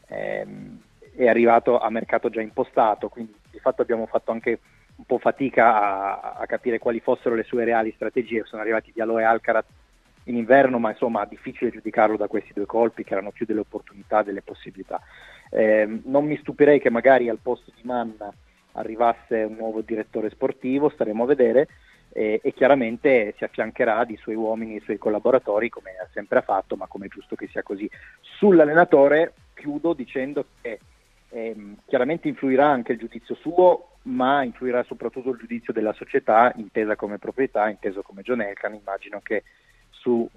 è arrivato a mercato già impostato, quindi di fatto abbiamo fatto anche un po' fatica a capire quali fossero le sue reali strategie. Sono arrivati Diallo e Alcaraz in inverno, ma insomma è difficile giudicarlo da questi due colpi che erano più delle opportunità, delle possibilità. Non mi stupirei che magari al posto di Manna arrivasse un nuovo direttore sportivo, staremo a vedere, e chiaramente si affiancherà di suoi uomini e suoi collaboratori, come ha sempre fatto, ma come è giusto che sia così. Sull'allenatore chiudo dicendo che chiaramente influirà anche il giudizio suo, ma influirà soprattutto il giudizio della società, intesa come proprietà, inteso come John Elkann. Immagino che su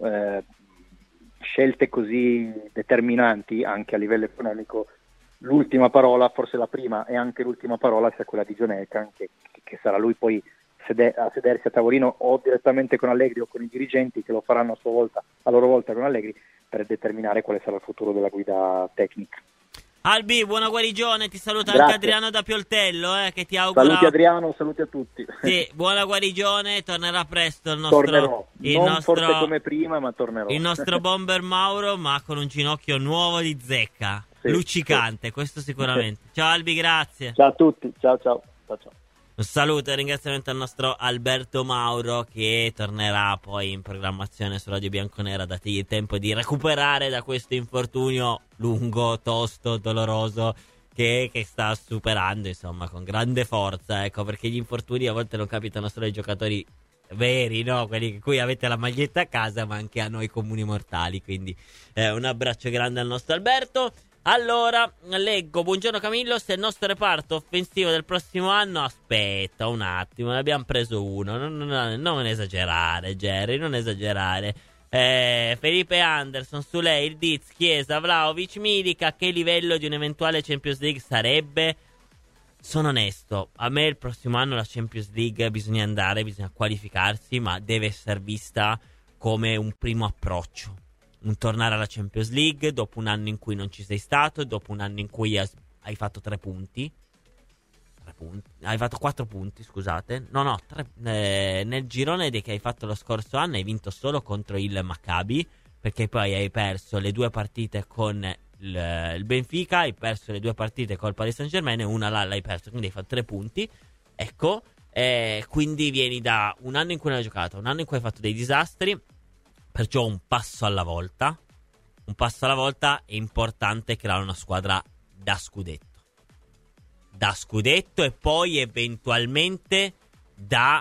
scelte così determinanti anche a livello economico l'ultima parola, forse la prima e anche l'ultima parola, sia quella di John Elkann, che sarà lui poi a sedersi a tavolino o direttamente con Allegri o con i dirigenti, che lo faranno a loro volta con Allegri, per determinare quale sarà il futuro della guida tecnica. Albi, buona guarigione, ti saluta. Grazie. Anche Adriano da Pioltello, che ti augura. Saluti Adriano, saluti a tutti. Sì, buona guarigione, tornerà presto il nostro. Tornerò, forse come prima, ma tornerò. Il nostro bomber Mauro, ma con un ginocchio nuovo di zecca, sì, luccicante, sì. Questo sicuramente. Ciao Albi, grazie. Ciao a tutti, ciao. Un saluto e ringraziamento al nostro Alberto Mauro, che tornerà poi in programmazione su Radio Bianconera, dategli il tempo di recuperare da questo infortunio lungo, tosto, doloroso che sta superando, insomma, con grande forza, ecco, perché gli infortuni a volte non capitano solo ai giocatori veri, no? Quelli di cui avete la maglietta a casa, ma anche a noi comuni mortali, quindi un abbraccio grande al nostro Alberto. Allora, leggo, buongiorno Camillo, se il nostro reparto offensivo del prossimo anno, aspetta un attimo, ne abbiamo preso uno, non esagerare Jerry, non esagerare. Felipe Anderson, Sulej, Ildiz, Chiesa, Vlahovic, Milik, a che livello di un'eventuale Champions League sarebbe? Sono onesto, a me il prossimo anno la Champions League bisogna qualificarsi, ma deve essere vista come un primo approccio. Un tornare alla Champions League dopo un anno in cui non ci sei stato, dopo un anno in cui hai fatto 3 punti. Hai fatto 4 punti, scusate. No, 3. Nel girone che hai fatto lo scorso anno hai vinto solo contro il Maccabi, perché poi hai perso le 2 partite con il Benfica, hai perso le 2 partite col Paris Saint-Germain e una l'hai perso, quindi hai fatto 3 punti. Ecco, quindi vieni da un anno in cui non hai giocato, un anno in cui hai fatto dei disastri. Perciò un passo alla volta è importante creare una squadra da scudetto e poi eventualmente da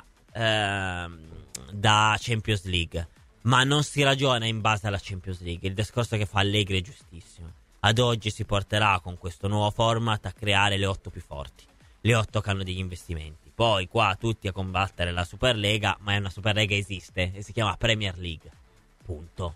Champions League, ma non si ragiona in base alla Champions League. Il discorso che fa Allegri è giustissimo. Ad oggi si porterà con questo nuovo format a creare le 8 più forti, le 8 che hanno degli investimenti. Poi qua tutti a combattere la Superlega, ma è una Superlega esiste e si chiama Premier League. Punto.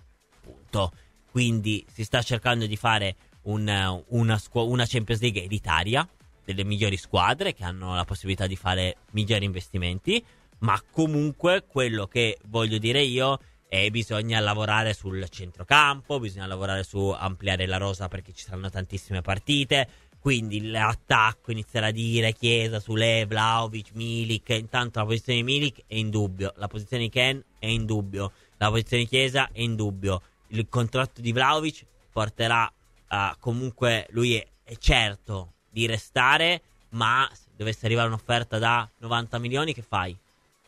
Quindi si sta cercando di fare una Champions League elitaria, delle migliori squadre che hanno la possibilità di fare migliori investimenti, ma comunque quello che voglio dire io è bisogna lavorare sul centrocampo, bisogna lavorare su ampliare la rosa perché ci saranno tantissime partite, quindi l'attacco inizierà a dire Chiesa, Sule, Vlahovic, Milik. Intanto la posizione di Milik è in dubbio, la posizione di Ken è in dubbio, la posizione di Chiesa è in dubbio, il contratto di Vlahovic porterà comunque, lui è certo di restare, ma se dovesse arrivare un'offerta da 90 milioni che fai?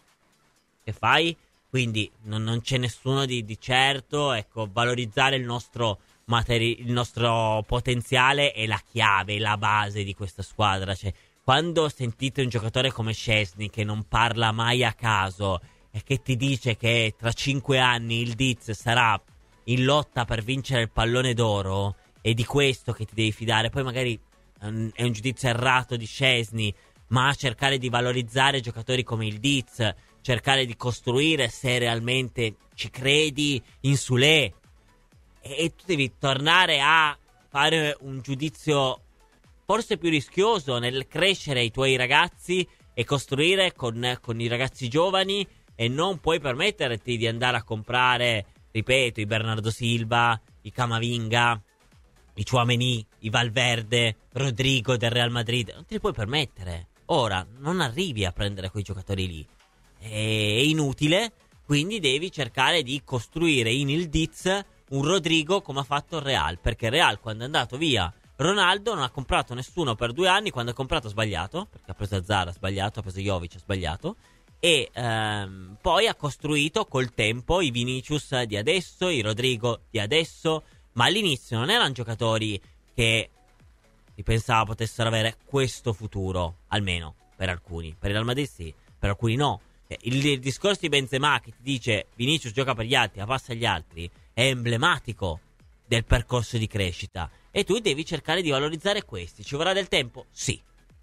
Quindi non c'è nessuno di certo. Ecco, valorizzare il nostro potenziale è la chiave, è la base di questa squadra. Cioè, quando sentite un giocatore come Szczęsny che non parla mai a caso e che ti dice che tra 5 anni il Diz sarà in lotta per vincere il pallone d'oro, è di questo che ti devi fidare. Poi magari è un giudizio errato di Szczęsny, ma cercare di valorizzare giocatori come il Diz, cercare di costruire, se realmente ci credi, in Sule, e tu devi tornare a fare un giudizio forse più rischioso nel crescere i tuoi ragazzi e costruire con i ragazzi giovani, e non puoi permetterti di andare a comprare, ripeto, i Bernardo Silva, i Camavinga, i Tchouaméni, i Valverde, Rodrigo del Real Madrid. Non te li puoi permettere. Ora non arrivi a prendere quei giocatori lì, è inutile. Quindi devi cercare di costruire in il Diz un Rodrigo come ha fatto il Real, perché il Real, quando è andato via Ronaldo, non ha comprato nessuno per 2 anni. Quando ha comprato ha sbagliato, perché ha preso Hazard, ha sbagliato, ha preso Jovic, ha sbagliato, e poi ha costruito col tempo i Vinicius di adesso, i Rodrigo di adesso. Ma all'inizio non erano giocatori che si pensava potessero avere questo futuro, almeno per alcuni. Per il Real Madrid sì, per alcuni no. Il discorso di Benzema che ti dice Vinicius gioca per gli altri, la passa agli altri, è emblematico del percorso di crescita, e tu devi cercare di valorizzare questi. Ci vorrà del tempo? Sì.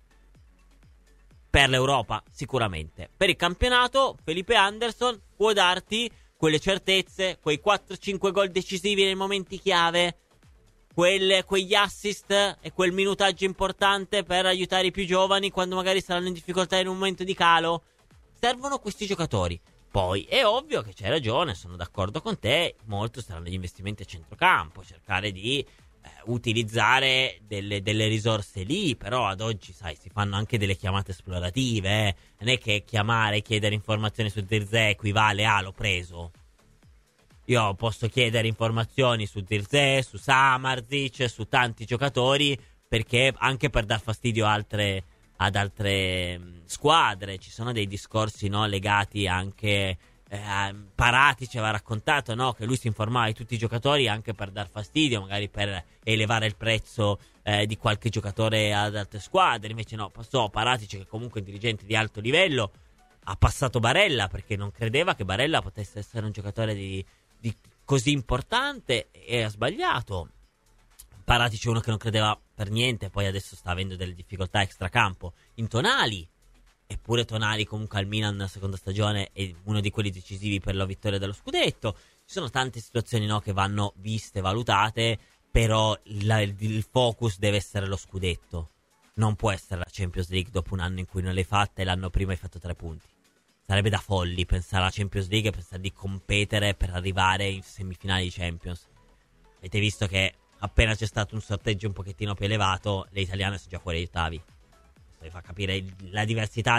Per l'Europa sicuramente. Per il campionato Felipe Anderson può darti quelle certezze, quei 4-5 gol decisivi nei momenti chiave, quegli assist e quel minutaggio importante per aiutare i più giovani quando magari saranno in difficoltà in un momento di calo. Servono questi giocatori. Poi è ovvio che c'hai ragione, sono d'accordo con te, molto saranno gli investimenti a centrocampo, cercare di utilizzare delle risorse lì, però ad oggi, sai, si fanno anche delle chiamate esplorative, non è che chiamare e chiedere informazioni su Zirkzee equivale a l'ho preso. Io posso chiedere informazioni su Zirkzee, su Samardžić, su tanti giocatori, perché anche per dar fastidio ad altre squadre. Ci sono dei discorsi, no, legati anche Parati ci aveva raccontato, no, che lui si informava di tutti i giocatori anche per dar fastidio, magari per elevare il prezzo di qualche giocatore ad altre squadre. Invece no, passò Parati, che comunque è un dirigente di alto livello, ha passato Barella perché non credeva che Barella potesse essere un giocatore di così importante, e ha sbagliato. Parati c'è uno che non credeva per niente, poi adesso sta avendo delle difficoltà extracampo in Tonali. Eppure Tonali comunque al Milan nella seconda stagione è uno di quelli decisivi per la vittoria dello scudetto. Ci sono tante situazioni, no, che vanno viste, valutate, però il focus deve essere lo scudetto. Non può essere la Champions League dopo un anno in cui non l'hai fatta e l'anno prima hai fatto 3 punti. Sarebbe da folli pensare alla Champions League e pensare di competere per arrivare in semifinali di Champions. Avete visto che appena c'è stato un sorteggio un pochettino più elevato, le italiane sono già fuori ai ottavi. Questo fa capire la diversità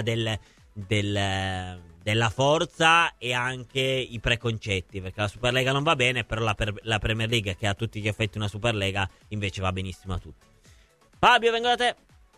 della forza e anche i preconcetti, perché la Superlega non va bene, però la Premier League, che ha a tutti gli effetti una Superlega, invece va benissimo a tutti. Fabio, vengo da te.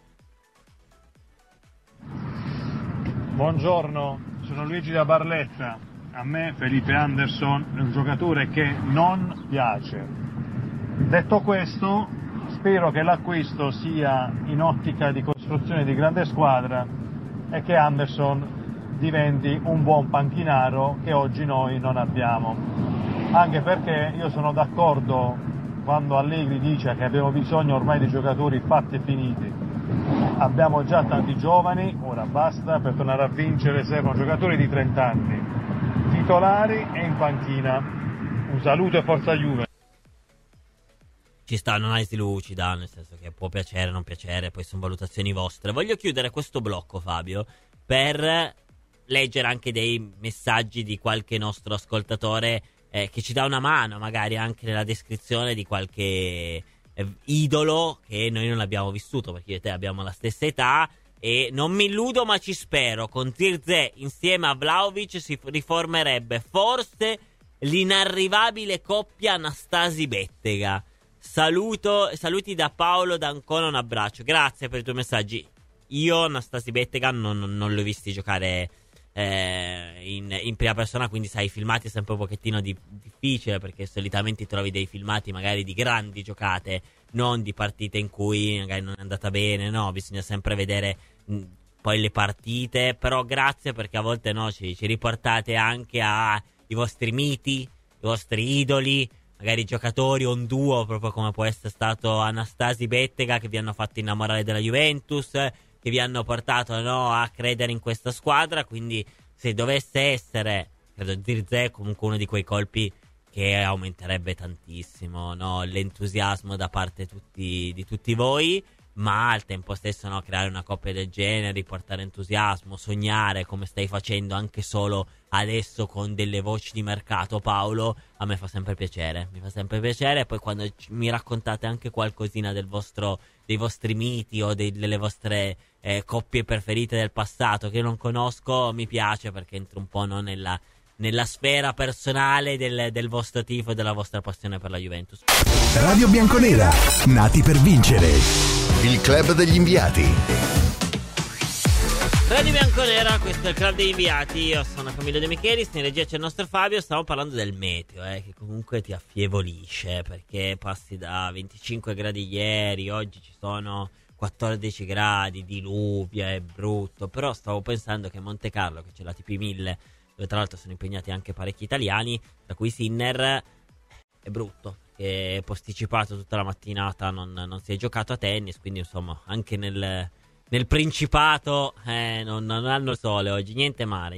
Buongiorno, sono Luigi da Barletta. A me Felipe Anderson è un giocatore che non piace. Detto questo, spero che l'acquisto sia in ottica di costruzione di grande squadra e che Anderson diventi un buon panchinaro che oggi noi non abbiamo. Anche perché io sono d'accordo quando Allegri dice che abbiamo bisogno ormai di giocatori fatti e finiti. Abbiamo già tanti giovani, ora basta, per tornare a vincere servono giocatori di 30 anni, titolari e in panchina. Un saluto e forza Juve. Ci sta un'analisi lucida, nel senso che può piacere, non piacere, poi sono valutazioni vostre. Voglio chiudere questo blocco, Fabio, per leggere anche dei messaggi di qualche nostro ascoltatore che ci dà una mano, magari anche nella descrizione di qualche idolo che noi non abbiamo vissuto, perché io e te abbiamo la stessa età e non mi illudo ma ci spero. Con Zirze insieme a Vlahovic si riformerebbe forse l'inarrivabile coppia Anastasi-Bettega. Saluti da Paolo d'Ancona, un abbraccio. Grazie per i tuoi messaggi. Io Anastasi-Bettega non l'ho visti giocare in prima persona, quindi sai, i filmati è sempre un pochettino difficile, perché solitamente trovi dei filmati magari di grandi giocate, non di partite in cui magari non è andata bene. No, bisogna sempre vedere poi le partite. Però grazie, perché a volte ci riportate anche ai vostri miti, i vostri idoli, magari giocatori o un duo, proprio come può essere stato Anastasi-Bettega, che vi hanno fatto innamorare della Juventus, che vi hanno portato a credere in questa squadra. Quindi se dovesse essere, credo Zirze è comunque uno di quei che aumenterebbe tantissimo l'entusiasmo da parte di tutti voi, ma al tempo stesso creare una coppia del genere, riportare entusiasmo, sognare come stai facendo anche solo adesso con delle voci di mercato, Paolo, a me fa sempre piacere, mi fa sempre piacere. E poi quando mi raccontate anche qualcosina dei vostri miti o delle vostre coppie preferite del passato che io non conosco, mi piace, perché entro un po' nella sfera personale del vostro tifo e della vostra passione per la Juventus. Radio Bianconera, nati per vincere. Il club degli inviati. Radio Bianconera, questo è il club degli inviati. Io sono Camillo De Michelis, in regia c'è il nostro Fabio. Stiamo parlando del meteo, che comunque ti affievolisce, perché passi da 25 gradi ieri, oggi ci sono 14 gradi, diluvia, è brutto. Però stavo pensando che Monte Carlo, che c'è la TP1000, dove tra l'altro sono impegnati anche parecchi italiani, tra cui Sinner, è brutto, che è posticipato tutta la mattinata, non si è giocato a tennis, quindi insomma anche nel Principato non hanno il sole oggi, niente male.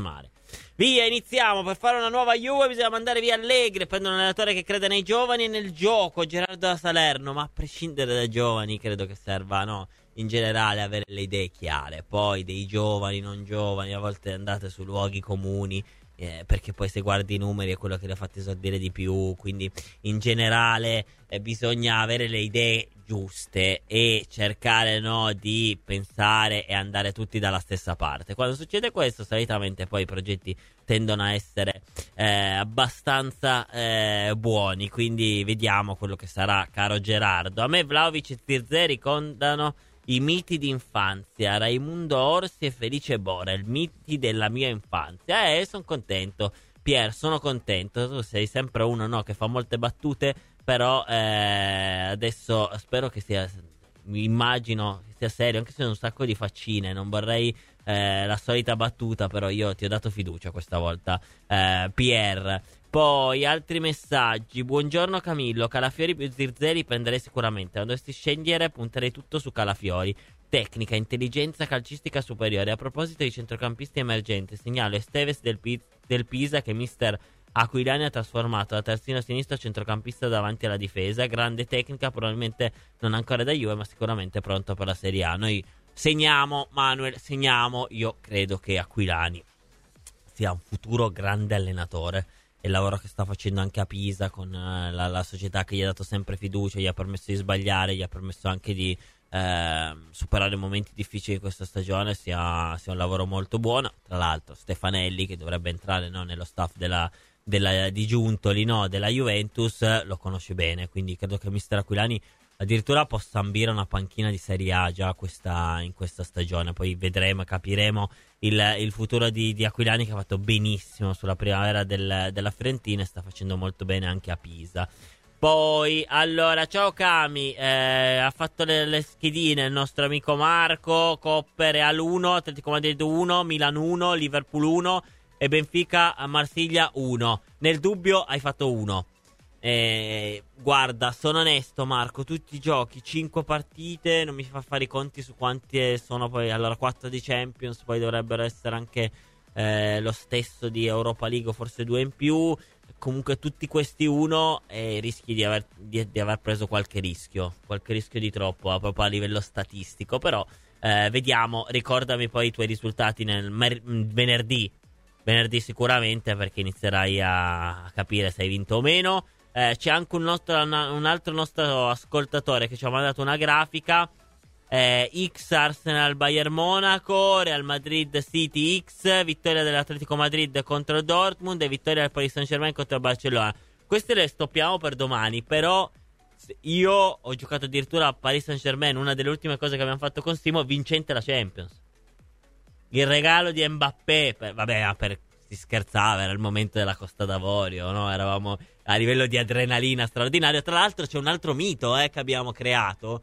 Via, iniziamo. Per fare una nuova Juve bisogna mandare via Allegri, prendere un allenatore che crede nei giovani e nel gioco, Gerardo da Salerno. Ma a prescindere dai giovani credo che serva in generale avere le idee chiare. Poi dei giovani, non giovani, a volte andate su luoghi comuni, perché poi se guardi i numeri è quello che li ha fatti esordire di più. Quindi in generale bisogna avere le idee giuste e cercare di pensare e andare tutti dalla stessa parte. Quando succede questo, solitamente poi i progetti tendono a essere abbastanza buoni. Quindi vediamo quello che sarà, caro Gerardo. A me Vlahovic e Zirze ricordano i miti d'infanzia, Raimundo Orsi e Felice Borel, miti della mia infanzia. Sono contento, Pier, sono contento. Tu sei sempre uno che fa molte battute, però adesso spero che immagino che sia serio, anche se sono un sacco di faccine, non vorrei la solita battuta, però io ti ho dato fiducia questa volta, Pier. Poi altri messaggi. Buongiorno Camillo, Calafiori più Zirze prenderei sicuramente. Quando dovessi scegliere punterei tutto su Calafiori. Tecnica, intelligenza calcistica superiore. A proposito di centrocampisti emergenti, segnalo Esteves del Pisa che mister Aquilani ha trasformato da terzino sinistro a centrocampista davanti alla difesa. Grande tecnica, probabilmente non ancora da Juve, ma sicuramente pronto per la Serie A. Noi segniamo, Manuel, segniamo. Io credo che Aquilani sia un futuro grande allenatore. E il lavoro che sta facendo anche a Pisa con la società che gli ha dato sempre fiducia, gli ha permesso di sbagliare, gli ha permesso anche di superare momenti difficili di questa stagione, sia un lavoro molto buono. Tra l'altro Stefanelli, che dovrebbe entrare nello staff di Giuntoli, della Juventus, lo conosce bene, quindi credo che mister Aquilani addirittura possa ambire una panchina di Serie A già in questa stagione. Poi vedremo e capiremo il futuro di Aquilani, che ha fatto benissimo sulla primavera della Fiorentina e sta facendo molto bene anche a Pisa. Poi, allora, ciao Cami, ha fatto le schedine il nostro amico Marco. Coppe Real 1, Atletico Madrid 1, Milan 1, Liverpool 1 e Benfica a Marsiglia 1. Nel dubbio hai fatto 1. Guarda, sono onesto Marco, tutti i giochi, 5 partite, non mi fa fare i conti su quanti sono poi. Allora 4 di Champions, poi dovrebbero essere anche lo stesso di Europa League, forse 2 in più. Comunque tutti questi uno, rischi di aver preso qualche rischio di troppo, proprio a livello statistico. Però vediamo, ricordami poi i tuoi risultati nel venerdì sicuramente, perché inizierai a capire se hai vinto o meno. C'è anche un altro nostro ascoltatore che ci ha mandato una grafica. X Arsenal Bayern Monaco, Real Madrid City X, vittoria dell'Atletico Madrid contro il Dortmund e vittoria del Paris Saint-Germain contro il Barcellona. Queste le stoppiamo per domani, però io ho giocato addirittura a Paris Saint-Germain, una delle ultime cose che abbiamo fatto con Simo, vincente la Champions. Il regalo di Mbappé, si scherzava, era il momento della Costa d'Avorio, no? Eravamo a livello di adrenalina straordinario. Tra l'altro c'è un altro mito che abbiamo creato,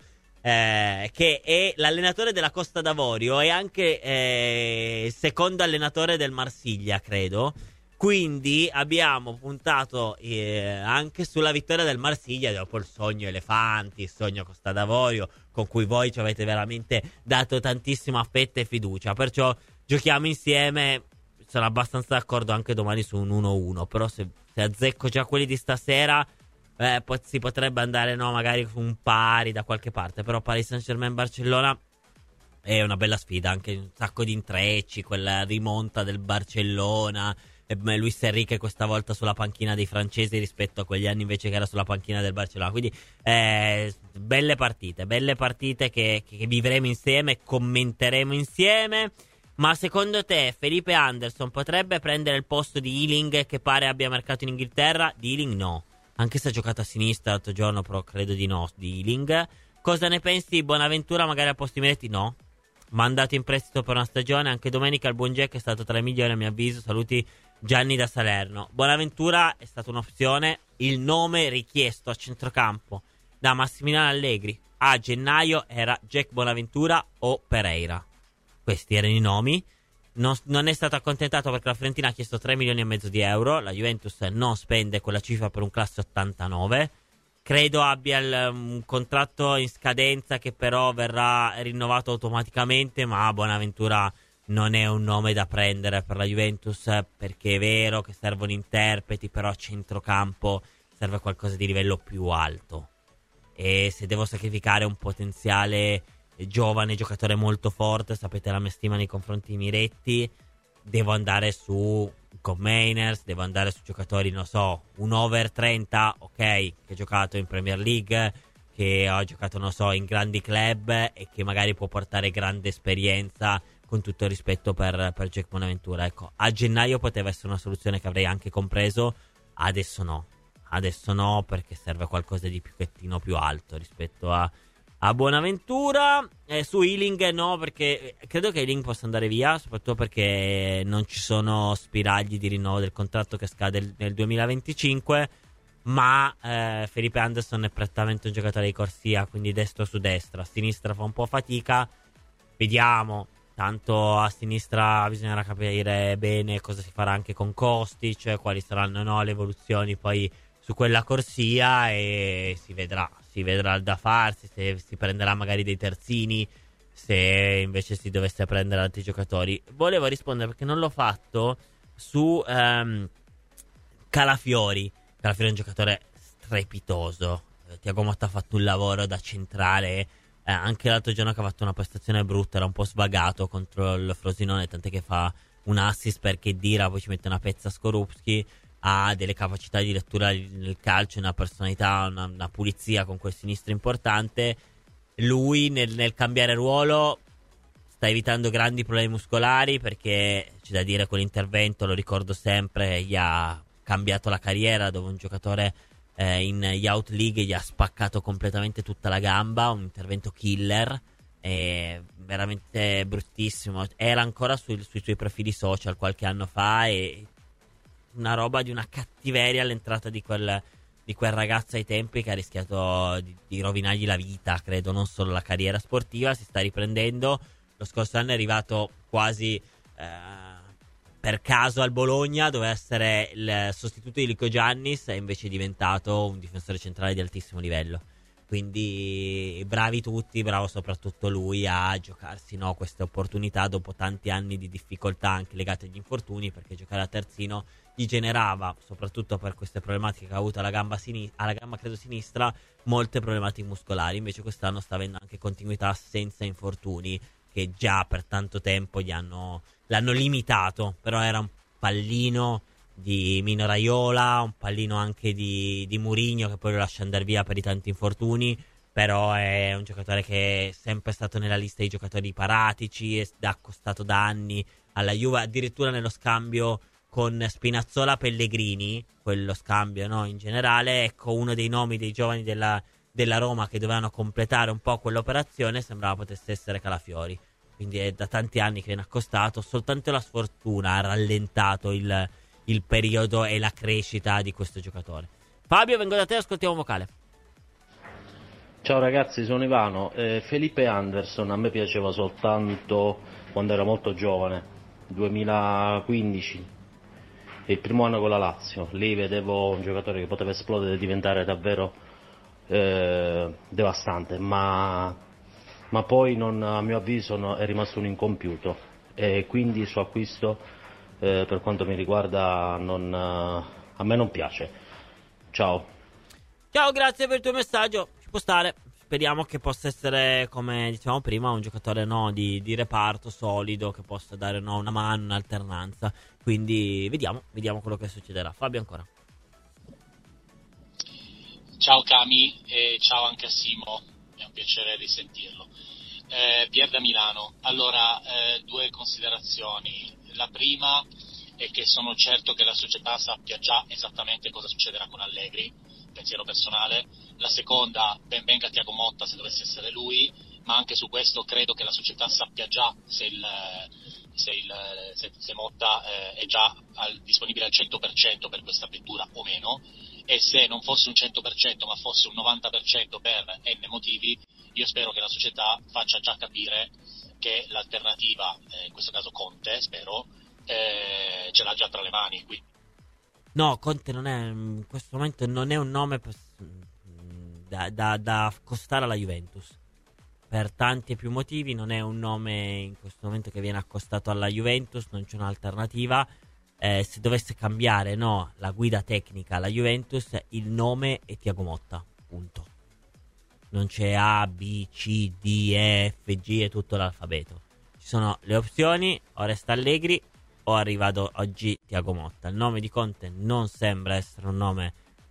che è l'allenatore della Costa d'Avorio è anche il secondo allenatore del Marsiglia, credo. Quindi abbiamo puntato anche sulla vittoria del Marsiglia dopo il sogno Elefanti, il sogno Costa d'Avorio, con cui voi ci avete veramente dato tantissimo affetto e fiducia. Perciò giochiamo insieme. Sono abbastanza d'accordo anche domani su un 1-1. Però se azzecco già quelli di stasera, poi si potrebbe andare magari su un pari da qualche parte. Però Paris Saint-Germain Barcellona è una bella sfida, anche un sacco di intrecci, quella rimonta del Barcellona, Luis Enrique questa volta sulla panchina dei francesi rispetto a quegli anni invece che era sulla panchina del Barcellona. Quindi belle partite che vivremo insieme e commenteremo insieme. Ma secondo te Felipe Anderson potrebbe prendere il posto di Ealing, che pare abbia marcato in Inghilterra? Di Ealing no, anche se ha giocato a sinistra l'altro giorno, però credo di no, di Ealing. Cosa ne pensi di Bonaventura magari a posto di Miretti? No, mandato in prestito per una stagione. Anche domenica il buon Jack è stato tra i migliori a mio avviso. Saluti Gianni da Salerno. Bonaventura è stata un'opzione. Il nome richiesto a centrocampo da Massimiliano Allegri a gennaio era Jack Bonaventura o Pereira. Questi erano i nomi. Non è stato accontentato perché la Fiorentina ha chiesto 3,5 milioni di euro. La Juventus non spende quella cifra per un classe 89. Credo abbia un contratto in scadenza che però verrà rinnovato automaticamente, ma Bonaventura non è un nome da prendere per la Juventus, perché è vero che servono interpreti, però a centrocampo serve qualcosa di livello più alto. E se devo sacrificare un potenziale giovane giocatore molto forte, sapete la mia stima nei confronti di Miretti, devo andare su Mainers, devo andare su giocatori, non so, un over 30, ok, che ha giocato in Premier League, che ha giocato, non so, in grandi club e che magari può portare grande esperienza, con tutto il rispetto per Jack Bonaventura. Ecco, a gennaio poteva essere una soluzione che avrei anche compreso, adesso no, perché serve qualcosa di più alto rispetto a Bonaventura. Su Ealing no, perché credo che Ealing possa andare via, soprattutto perché non ci sono spiragli di rinnovo del contratto che scade nel 2025. Ma Felipe Anderson è prettamente un giocatore di corsia, quindi destro su destra, a sinistra fa un po' fatica. Vediamo, tanto a sinistra bisognerà capire bene cosa si farà anche con Kostic, quali saranno le evoluzioni poi su quella corsia, e si vedrà da farsi, se si prenderà magari dei terzini, se invece si dovesse prendere altri giocatori. Volevo rispondere, perché non l'ho fatto, su Calafiori. Calafiori è un giocatore strepitoso. Thiago Motta ha fatto un lavoro da centrale, anche l'altro giorno che ha fatto una prestazione brutta, era un po' svagato contro il Frosinone, tant'è che fa un assist perché Dira poi ci mette una pezza a Skorupski. Ha delle capacità di lettura nel calcio, una personalità, una pulizia con quel sinistro importante. Lui nel cambiare ruolo sta evitando grandi problemi muscolari, perché c'è da dire, quell'intervento, lo ricordo sempre, gli ha cambiato la carriera, dove un giocatore in Youth League gli ha spaccato completamente tutta la gamba, un intervento killer, veramente bruttissimo. Era ancora sui suoi profili social qualche anno fa, e una roba di una cattiveria all'entrata di quel ragazzo ai tempi, che ha rischiato di rovinargli la vita, credo, non solo la carriera sportiva. Si sta riprendendo. Lo scorso anno è arrivato quasi per caso al Bologna doveva essere il sostituto di Lico Giannis e invece è diventato un difensore centrale di altissimo livello. Quindi bravi tutti, bravo soprattutto lui a giocarsi, no, queste opportunità dopo tanti anni di difficoltà anche legate agli infortuni, perché giocare a terzino gli generava, soprattutto per queste problematiche che ha avuto alla gamba credo sinistra, molte problematiche muscolari. Invece quest'anno sta avendo anche continuità senza infortuni, che già per tanto tempo l'hanno limitato, però era un pallino di Mino Raiola, un pallino anche di Mourinho, che poi lo lascia andare via per i tanti infortuni, però è un giocatore che è sempre stato nella lista dei giocatori paratici e ha costato da anni alla Juve, addirittura nello scambio con Spinazzola-Pellegrini, quello scambio, no, in generale, ecco, uno dei nomi dei giovani della Roma che dovevano completare un po' quell'operazione sembrava potesse essere Calafiori. Quindi è da tanti anni che viene accostato, soltanto la sfortuna ha rallentato il periodo e la crescita di questo giocatore. Fabio, vengo da te, ascoltiamo un vocale. Ciao ragazzi, sono Ivano. Felipe Anderson a me piaceva soltanto quando era molto giovane, 2015, il primo anno con la Lazio. Lì vedevo un giocatore che poteva esplodere e diventare davvero devastante, ma poi a mio avviso è rimasto un incompiuto, e quindi il suo acquisto per quanto mi riguarda a me non piace. Ciao, grazie per il tuo messaggio. Ci può stare, speriamo che possa essere, come dicevamo prima, un giocatore di reparto solido, che possa dare una mano, un'alternanza. Quindi vediamo quello che succederà. Fabio ancora. Ciao Cami e ciao anche a Simo, è un piacere risentirlo. Pier da Milano. Allora, due considerazioni. La prima è che sono certo che la società sappia già esattamente cosa succederà con Allegri, pensiero personale. La seconda, ben venga Thiago Motta se dovesse essere lui, ma anche su questo credo che la società sappia già se Motta è già disponibile al 100% per questa avventura o meno, e se non fosse un 100% ma fosse un 90% per N motivi, io spero che la società faccia già capire che l'alternativa, in questo caso Conte, spero, ce l'ha già tra le mani. Quindi. No, Conte non è, in questo momento non è un nome da accostare alla Juventus. Per tanti e più motivi non è un nome in questo momento che viene accostato alla Juventus, non c'è un'alternativa. Se dovesse cambiare la guida tecnica alla Juventus, il nome è Thiago Motta, punto. Non c'è A, B, C, D, E, F, G e tutto l'alfabeto. Ci sono le opzioni, o resta Allegri o arriva oggi Thiago Motta. Il nome di Conte non sembra essere un nome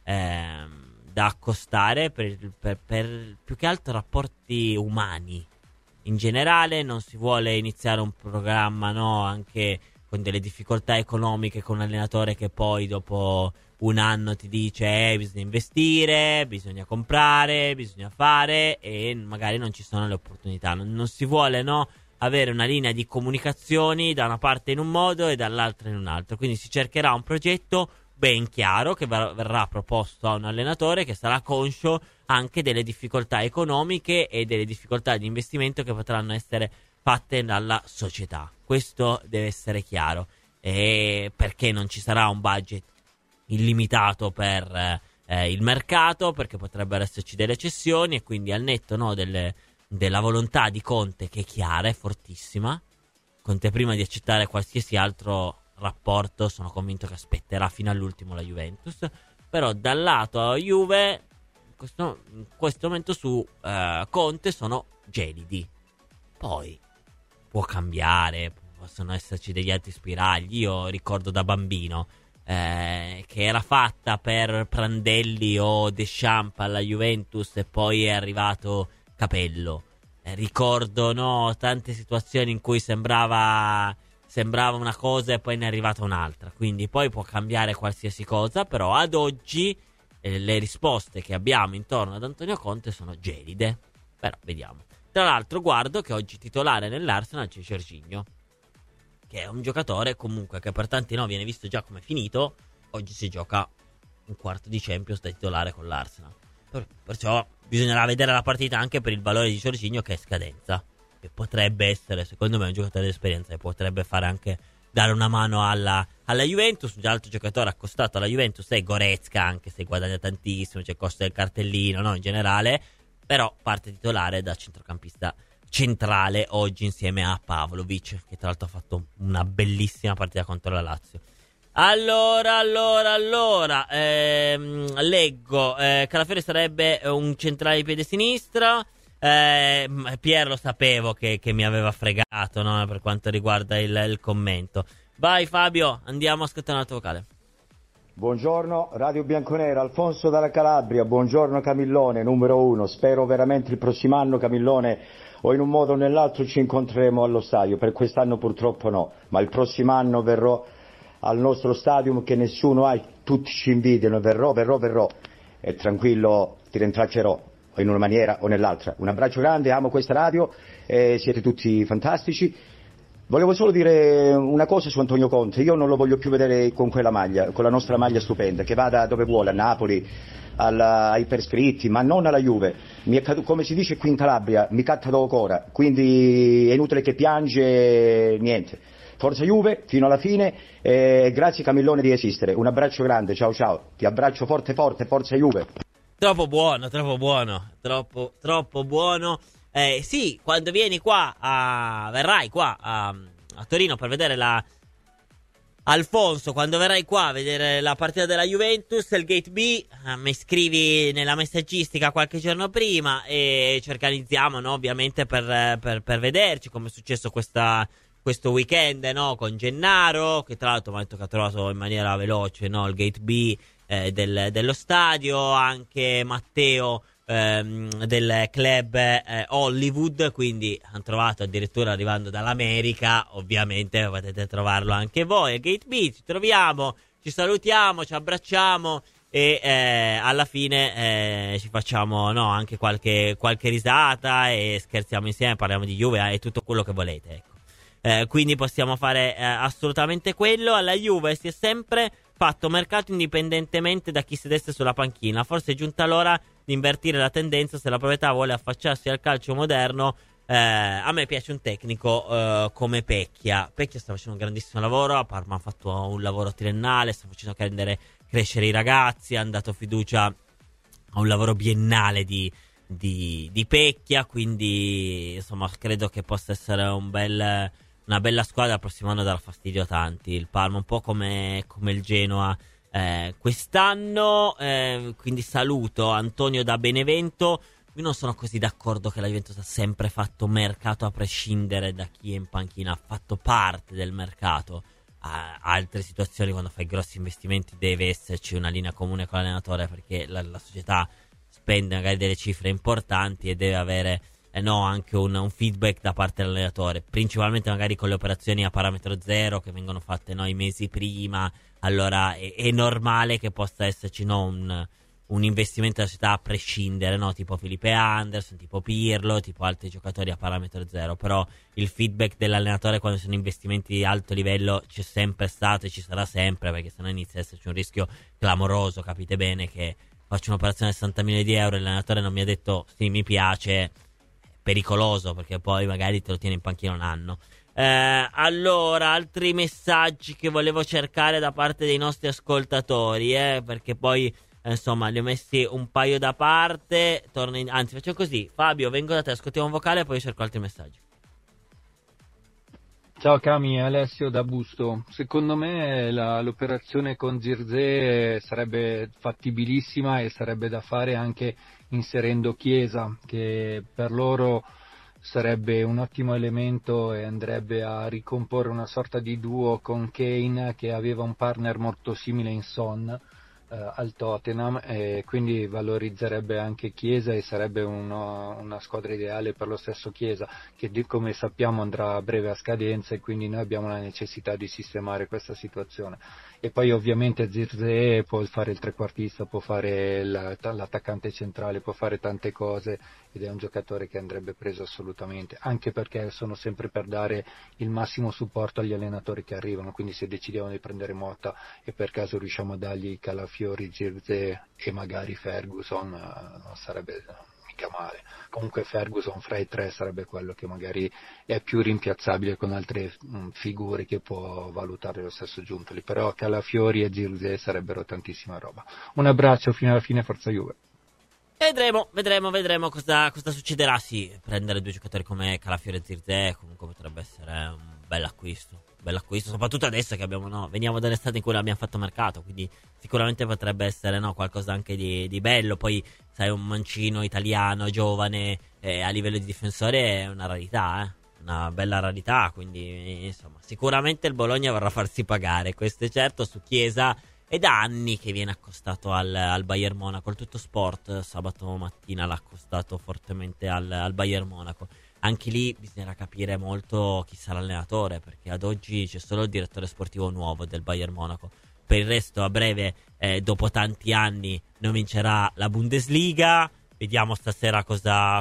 da accostare per più che altro rapporti umani. In generale non si vuole iniziare un programma anche con delle difficoltà economiche, con un allenatore che poi dopo un anno ti dice bisogna investire, bisogna comprare, bisogna fare, e magari non ci sono le opportunità. Non si vuole avere una linea di comunicazioni da una parte in un modo e dall'altra in un altro. Quindi si cercherà un progetto ben chiaro che verrà proposto a un allenatore che sarà conscio anche delle difficoltà economiche e delle difficoltà di investimento che potranno essere fatte dalla società. Questo deve essere chiaro, e perché non ci sarà un budget illimitato per il mercato, perché potrebbero esserci delle cessioni, e quindi al netto della volontà di Conte, che è chiara, è fortissima. Conte, prima di accettare qualsiasi altro rapporto, sono convinto che aspetterà fino all'ultimo la Juventus. Però dal lato Juve in questo momento su Conte sono gelidi. Poi può cambiare, possono esserci degli altri spiragli. Io ricordo da bambino che era fatta per Prandelli o Deschamps alla Juventus e poi è arrivato Capello. Ricordo tante situazioni in cui sembrava una cosa e poi ne è arrivata un'altra. Quindi poi può cambiare qualsiasi cosa, però ad oggi le risposte che abbiamo intorno ad Antonio Conte sono gelide. Però vediamo. Tra l'altro guardo che oggi titolare nell'Arsenal c'è Jorginho, che è un giocatore comunque che per tanti viene visto già come finito. Oggi si gioca un quarto di Champions da titolare con l'Arsenal. Perciò bisognerà vedere la partita anche per il valore di Jorginho, che è scadenza, che potrebbe essere, secondo me, un giocatore di esperienza e potrebbe fare anche dare una mano alla Juventus. Un altro giocatore accostato alla Juventus è Goretzka, anche se guadagna tantissimo, c'è costo del cartellino, no, in generale, però parte titolare da centrocampista centrale oggi insieme a Pavlovic, che tra l'altro ha fatto una bellissima partita contro la Lazio. Allora, leggo, Calafiori sarebbe un centrale di piede sinistro. Pier, lo sapevo che mi aveva fregato, no? Per quanto riguarda il commento. Vai Fabio, andiamo a ascoltare un altro vocale. Buongiorno Radio Bianconera, Alfonso dalla Calabria. Buongiorno Camillone, numero 1. Spero veramente il prossimo anno, Camillone, o in un modo o nell'altro ci incontreremo allo stadio. Per quest'anno purtroppo no, ma il prossimo anno verrò al nostro stadio, che nessuno ha, tutti ci invidiano. Verrò e tranquillo, ti rintraccerò in una maniera o nell'altra. Un abbraccio grande, amo questa radio, siete tutti fantastici. Volevo solo dire una cosa su Antonio Conte. Io non lo voglio più vedere con quella maglia, con la nostra maglia stupenda, che vada dove vuole, a Napoli, ai perscritti, ma non alla Juve. Come si dice qui in Calabria, mi catta do cora, quindi è inutile che piange, niente. Forza Juve fino alla fine, grazie Camillone di esistere. Un abbraccio grande, ciao, ti abbraccio forte, forza Juve. Troppo buono, troppo buono. Sì, quando vieni qua verrai qua a Torino per vedere Alfonso, quando verrai qua a vedere la partita della Juventus, il Gate B, mi scrivi nella messaggistica qualche giorno prima e ci organizziamo, no, ovviamente per vederci, come è successo questo weekend, no, con Gennaro, che tra l'altro mi ha detto che ha trovato in maniera veloce, no, il Gate B dello stadio, anche Matteo del club Hollywood, quindi hanno trovato addirittura arrivando dall'America, ovviamente potete trovarlo anche voi a Gate B. Ci troviamo, ci salutiamo, ci abbracciamo e alla fine ci facciamo, no, anche qualche risata e scherziamo insieme, parliamo di Juve e tutto quello che volete, ecco. Quindi possiamo fare assolutamente quello. Alla Juve si è sempre fatto mercato indipendentemente da chi sedesse sulla panchina. Forse è giunta l'ora di invertire la tendenza se la proprietà vuole affacciarsi al calcio moderno. A me piace un tecnico come Pecchia sta facendo un grandissimo lavoro, a Parma ha fatto un lavoro triennale, sta facendo crescere i ragazzi, ha dato fiducia a un lavoro biennale di Pecchia, quindi insomma credo che possa essere una bella squadra. Il prossimo anno darà fastidio a tanti, il Parma un po' come il Genoa quest'anno, quindi saluto Antonio da Benevento. Io non sono così d'accordo che la Juventus ha sempre fatto mercato a prescindere da chi è in panchina, ha fatto parte del mercato. A altre situazioni, quando fai grossi investimenti, deve esserci una linea comune con l'allenatore, perché la società spende magari delle cifre importanti e deve avere anche un feedback da parte dell'allenatore, principalmente magari con le operazioni a parametro zero che vengono fatte i mesi prima. Allora è normale che possa esserci un investimento della società a prescindere, no? Tipo Felipe Anderson, tipo Pirlo, tipo altri giocatori a parametro zero. Però il feedback dell'allenatore quando sono investimenti di alto livello c'è sempre stato e ci sarà sempre, perché sennò inizia a esserci un rischio clamoroso. Capite bene che faccio un'operazione di 60 milioni di euro e l'allenatore non mi ha detto sì, mi piace, pericoloso, perché poi magari te lo tieni in panchina un anno. Allora, altri messaggi che volevo cercare da parte dei nostri ascoltatori, perché poi insomma li ho messi un paio da parte. Anzi, facciamo così: Fabio, vengo da te, ascoltiamo un vocale e poi cerco altri messaggi. Ciao Cami, Alessio da Busto. Secondo me l'operazione con Zirkzee sarebbe fattibilissima e sarebbe da fare anche inserendo Chiesa, che per loro sarebbe un ottimo elemento e andrebbe a ricomporre una sorta di duo con Kane, che aveva un partner molto simile in Son al Tottenham, e quindi valorizzerebbe anche Chiesa e sarebbe una squadra ideale per lo stesso Chiesa, che come sappiamo andrà a breve a scadenza, e quindi noi abbiamo la necessità di sistemare questa situazione. E poi ovviamente Zirkzee può fare il trequartista, può fare l'attaccante centrale, può fare tante cose, ed è un giocatore che andrebbe preso assolutamente, anche perché sono sempre per dare il massimo supporto agli allenatori che arrivano. Quindi se decidiamo di prendere Motta e per caso riusciamo a dargli Calafiori, Zirkzee e magari Ferguson, mica male. Comunque Ferguson fra i tre sarebbe quello che magari è più rimpiazzabile con altre figure che può valutare lo stesso Giuntoli, però Calafiori e Zirkzee sarebbero tantissima roba. Un abbraccio fino alla fine, forza Juve. Vedremo cosa succederà. Sì, prendere due giocatori come Calafiori e Zirkzee comunque potrebbe essere un bel acquisto, soprattutto adesso che veniamo dall'estate in cui abbiamo fatto mercato, quindi sicuramente potrebbe essere qualcosa anche di bello. Poi sai, un mancino italiano giovane a livello di difensore è una rarità, una bella rarità, quindi insomma sicuramente il Bologna vorrà farsi pagare, questo è certo. Su Chiesa è da anni che viene accostato al Bayern Monaco. Il Tutto Sport sabato mattina l'ha accostato fortemente al Bayern Monaco. Anche lì bisognerà capire molto chi sarà l'allenatore, perché ad oggi c'è solo il direttore sportivo nuovo del Bayern Monaco. Per il resto a breve, dopo tanti anni, non vincerà la Bundesliga. Vediamo stasera cosa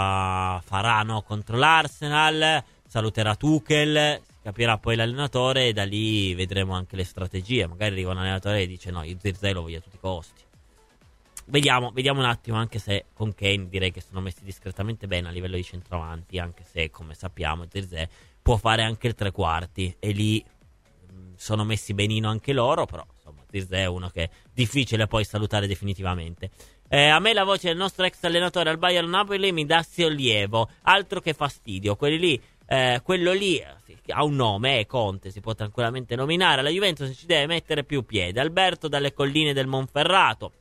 faranno contro l'Arsenal. Saluterà Tuchel, capirà poi l'allenatore e da lì vedremo anche le strategie. Magari arriva un allenatore e dice no, io Zirkzee lo voglio a tutti i costi. Vediamo un attimo, anche se con Kane direi che sono messi discretamente bene a livello di centravanti, anche se come sappiamo Zirkzee può fare anche il tre quarti e lì sono messi benino anche loro, però insomma Zirkzee è uno che è difficile poi salutare definitivamente. A me la voce del nostro ex allenatore al Bayern Napoli mi dà sollievo, altro che fastidio. Quello lì ha un nome, è Conte, si può tranquillamente nominare. La Juventus ci deve mettere più piede. Alberto dalle colline del Monferrato.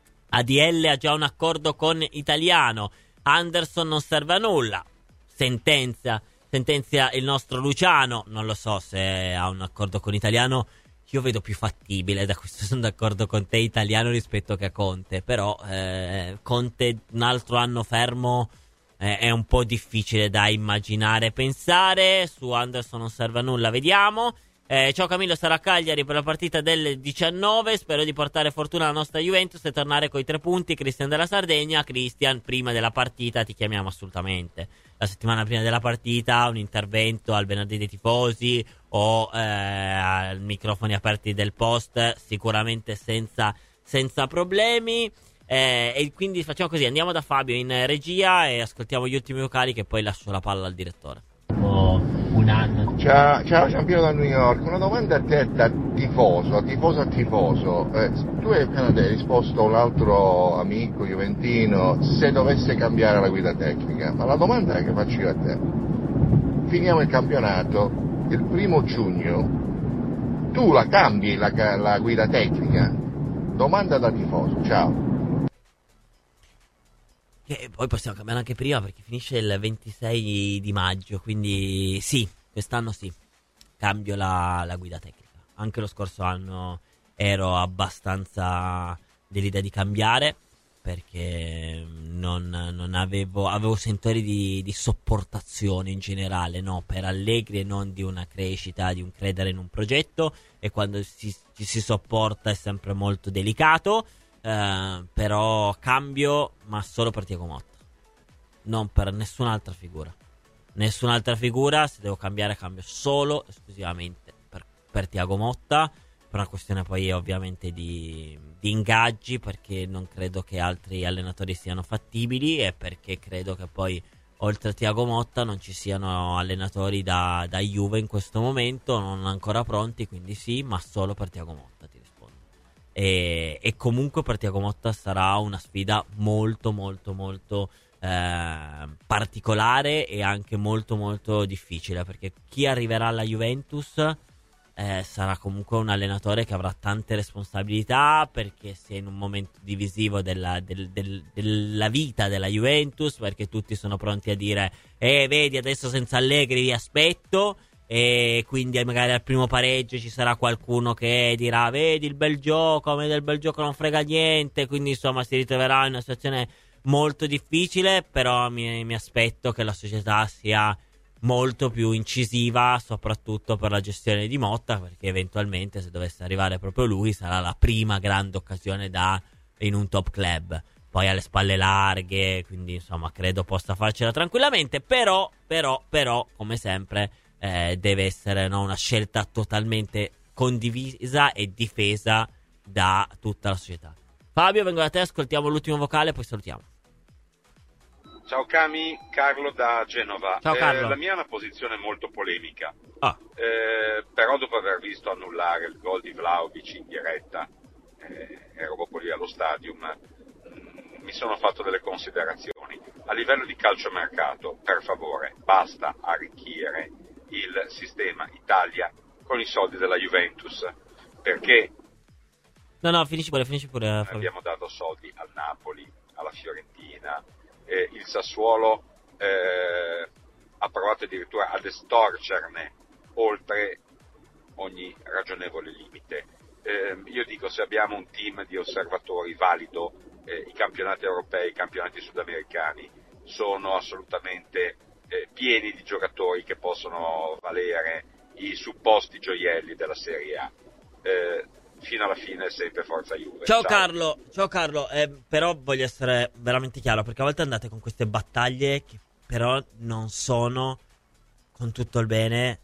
ADL ha già un accordo con Italiano. Anderson non serve a nulla. Sentenzia il nostro Luciano. Non lo so se ha un accordo con Italiano. Io vedo più fattibile, da questo sono d'accordo con te, Italiano rispetto che a Conte. Però Conte un altro anno fermo è un po' difficile da immaginare e pensare. Su Anderson non serve a nulla, vediamo. Ciao Camillo, sarà a Cagliari per la partita del 19. Spero di portare fortuna alla nostra Juventus e tornare coi 3 punti. Cristian della Sardegna. Cristian, prima della partita ti chiamiamo assolutamente. La settimana prima della partita un intervento al venerdì dei tifosi o ai microfoni aperti del post, sicuramente senza problemi. E quindi facciamo così, andiamo da Fabio in regia e ascoltiamo gli ultimi vocali, che poi lascio la palla al direttore. Un anno. Ciao Ciampione da New York, una domanda a te da tifoso. Tu hai appena risposto a un altro amico juventino se dovesse cambiare la guida tecnica, ma la domanda che faccio io a te: finiamo il campionato il 1 giugno, tu la cambi la guida tecnica? Domanda da tifoso, ciao. E poi possiamo cambiare anche prima, perché finisce il 26 di maggio, quindi sì, quest'anno sì, cambio la guida tecnica. Anche lo scorso anno ero abbastanza dell'idea di cambiare, perché non avevo sentori di sopportazione in generale, no, per Allegri e non di una crescita, di un credere in un progetto, e quando ci si sopporta è sempre molto delicato. Però cambio, ma solo per Thiago Motta, non per nessun'altra figura. Se devo cambiare, cambio solo esclusivamente per Thiago Motta, per una questione poi ovviamente di ingaggi, perché non credo che altri allenatori siano fattibili, e perché credo che poi oltre a Thiago Motta non ci siano allenatori da Juve in questo momento, non ancora pronti, quindi sì, ma solo per Thiago Motta, ti rispondo. E comunque per Thiago Motta sarà una sfida molto molto molto particolare e anche molto molto difficile, perché chi arriverà alla Juventus sarà comunque un allenatore che avrà tante responsabilità, perché si è in un momento divisivo della vita della Juventus, perché tutti sono pronti a dire vedi, adesso senza Allegri vi aspetto, e quindi magari al primo pareggio ci sarà qualcuno che dirà vedi il bel gioco, a me del bel gioco non frega niente, quindi insomma si ritroverà in una situazione molto difficile. Però mi aspetto che la società sia molto più incisiva, soprattutto per la gestione di Motta, perché eventualmente se dovesse arrivare proprio lui sarà la prima grande occasione in un top club, poi alle spalle larghe, quindi insomma credo possa farcela tranquillamente. Però come sempre deve essere una scelta totalmente condivisa e difesa da tutta la società. Fabio, vengo da te, ascoltiamo l'ultimo vocale, poi salutiamo. Ciao Cami, Carlo da Genova. Ciao Carlo. La mia è una posizione molto polemica, però dopo aver visto annullare il gol di Vlahovic in diretta, ero proprio lì allo stadium, mi sono fatto delle considerazioni. A livello di calciomercato, per favore, basta arricchire il sistema Italia con i soldi della Juventus, perché No, finisci pure. abbiamo dato soldi al Napoli, alla Fiorentina, il Sassuolo ha provato addirittura ad estorcerne oltre ogni ragionevole limite. Io dico, se abbiamo un team di osservatori valido, i campionati europei, i campionati sudamericani sono assolutamente pieni di giocatori che possono valere i supposti gioielli della Serie A. Fino alla fine sempre forza Juve. Ciao Carlo, però voglio essere veramente chiaro, perché a volte andate con queste battaglie che però non sono, con tutto il bene,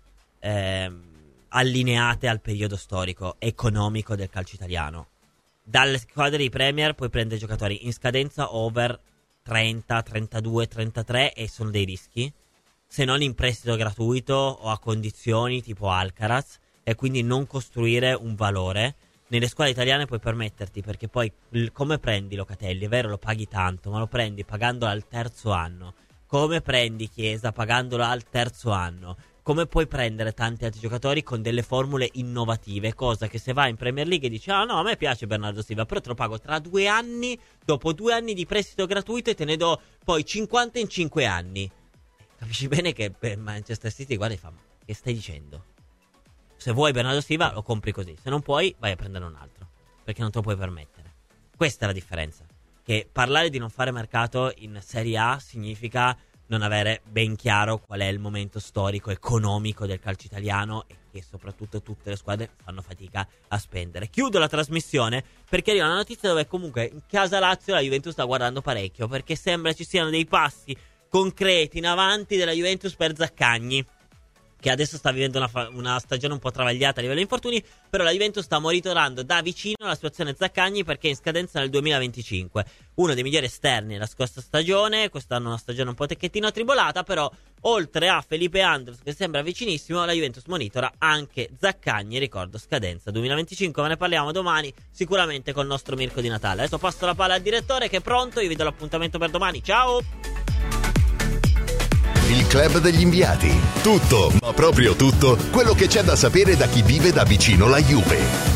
allineate al periodo storico economico del calcio italiano. Dalle squadre di Premier puoi prendere giocatori in scadenza over 30, 32, 33 e sono dei rischi, se non in prestito gratuito o a condizioni tipo Alcaraz, e quindi non costruire un valore. Nelle squadre italiane puoi permetterti, perché poi come prendi Locatelli? È vero, lo paghi tanto, ma lo prendi pagandolo al terzo anno. Come prendi Chiesa pagandolo al terzo anno? Come puoi prendere tanti altri giocatori con delle formule innovative, cosa che se vai in Premier League e dici: ah no, a me piace Bernardo Silva, però te lo pago tra 2 anni, dopo 2 anni di prestito gratuito, e te ne do poi 50 in 5 anni. Capisci bene che per Manchester City, guarda, fa: che stai dicendo? Se vuoi Bernardo Silva lo compri così, se non puoi vai a prendere un altro, perché non te lo puoi permettere. Questa è la differenza, che parlare di non fare mercato in Serie A significa non avere ben chiaro qual è il momento storico economico del calcio italiano, e che soprattutto tutte le squadre fanno fatica a spendere. Chiudo la trasmissione perché arriva una notizia dove comunque in casa Lazio la Juventus sta guardando parecchio, perché sembra ci siano dei passi concreti in avanti della Juventus per Zaccagni, che adesso sta vivendo una stagione un po' travagliata a livello di infortuni, però la Juventus sta monitorando da vicino la situazione Zaccagni, perché è in scadenza nel 2025. Uno dei migliori esterni della scorsa stagione, quest'anno una stagione un po' tecchettino tribolata, però oltre a Felipe Anderson, che sembra vicinissimo, la Juventus monitora anche Zaccagni, ricordo scadenza 2025, ma ne parliamo domani sicuramente col nostro Mirko Di Natale. Adesso passo la palla al direttore che è pronto, io vi do l'appuntamento per domani, ciao! Il Club degli Inviati. Tutto, ma proprio tutto, quello che c'è da sapere da chi vive da vicino la Juve.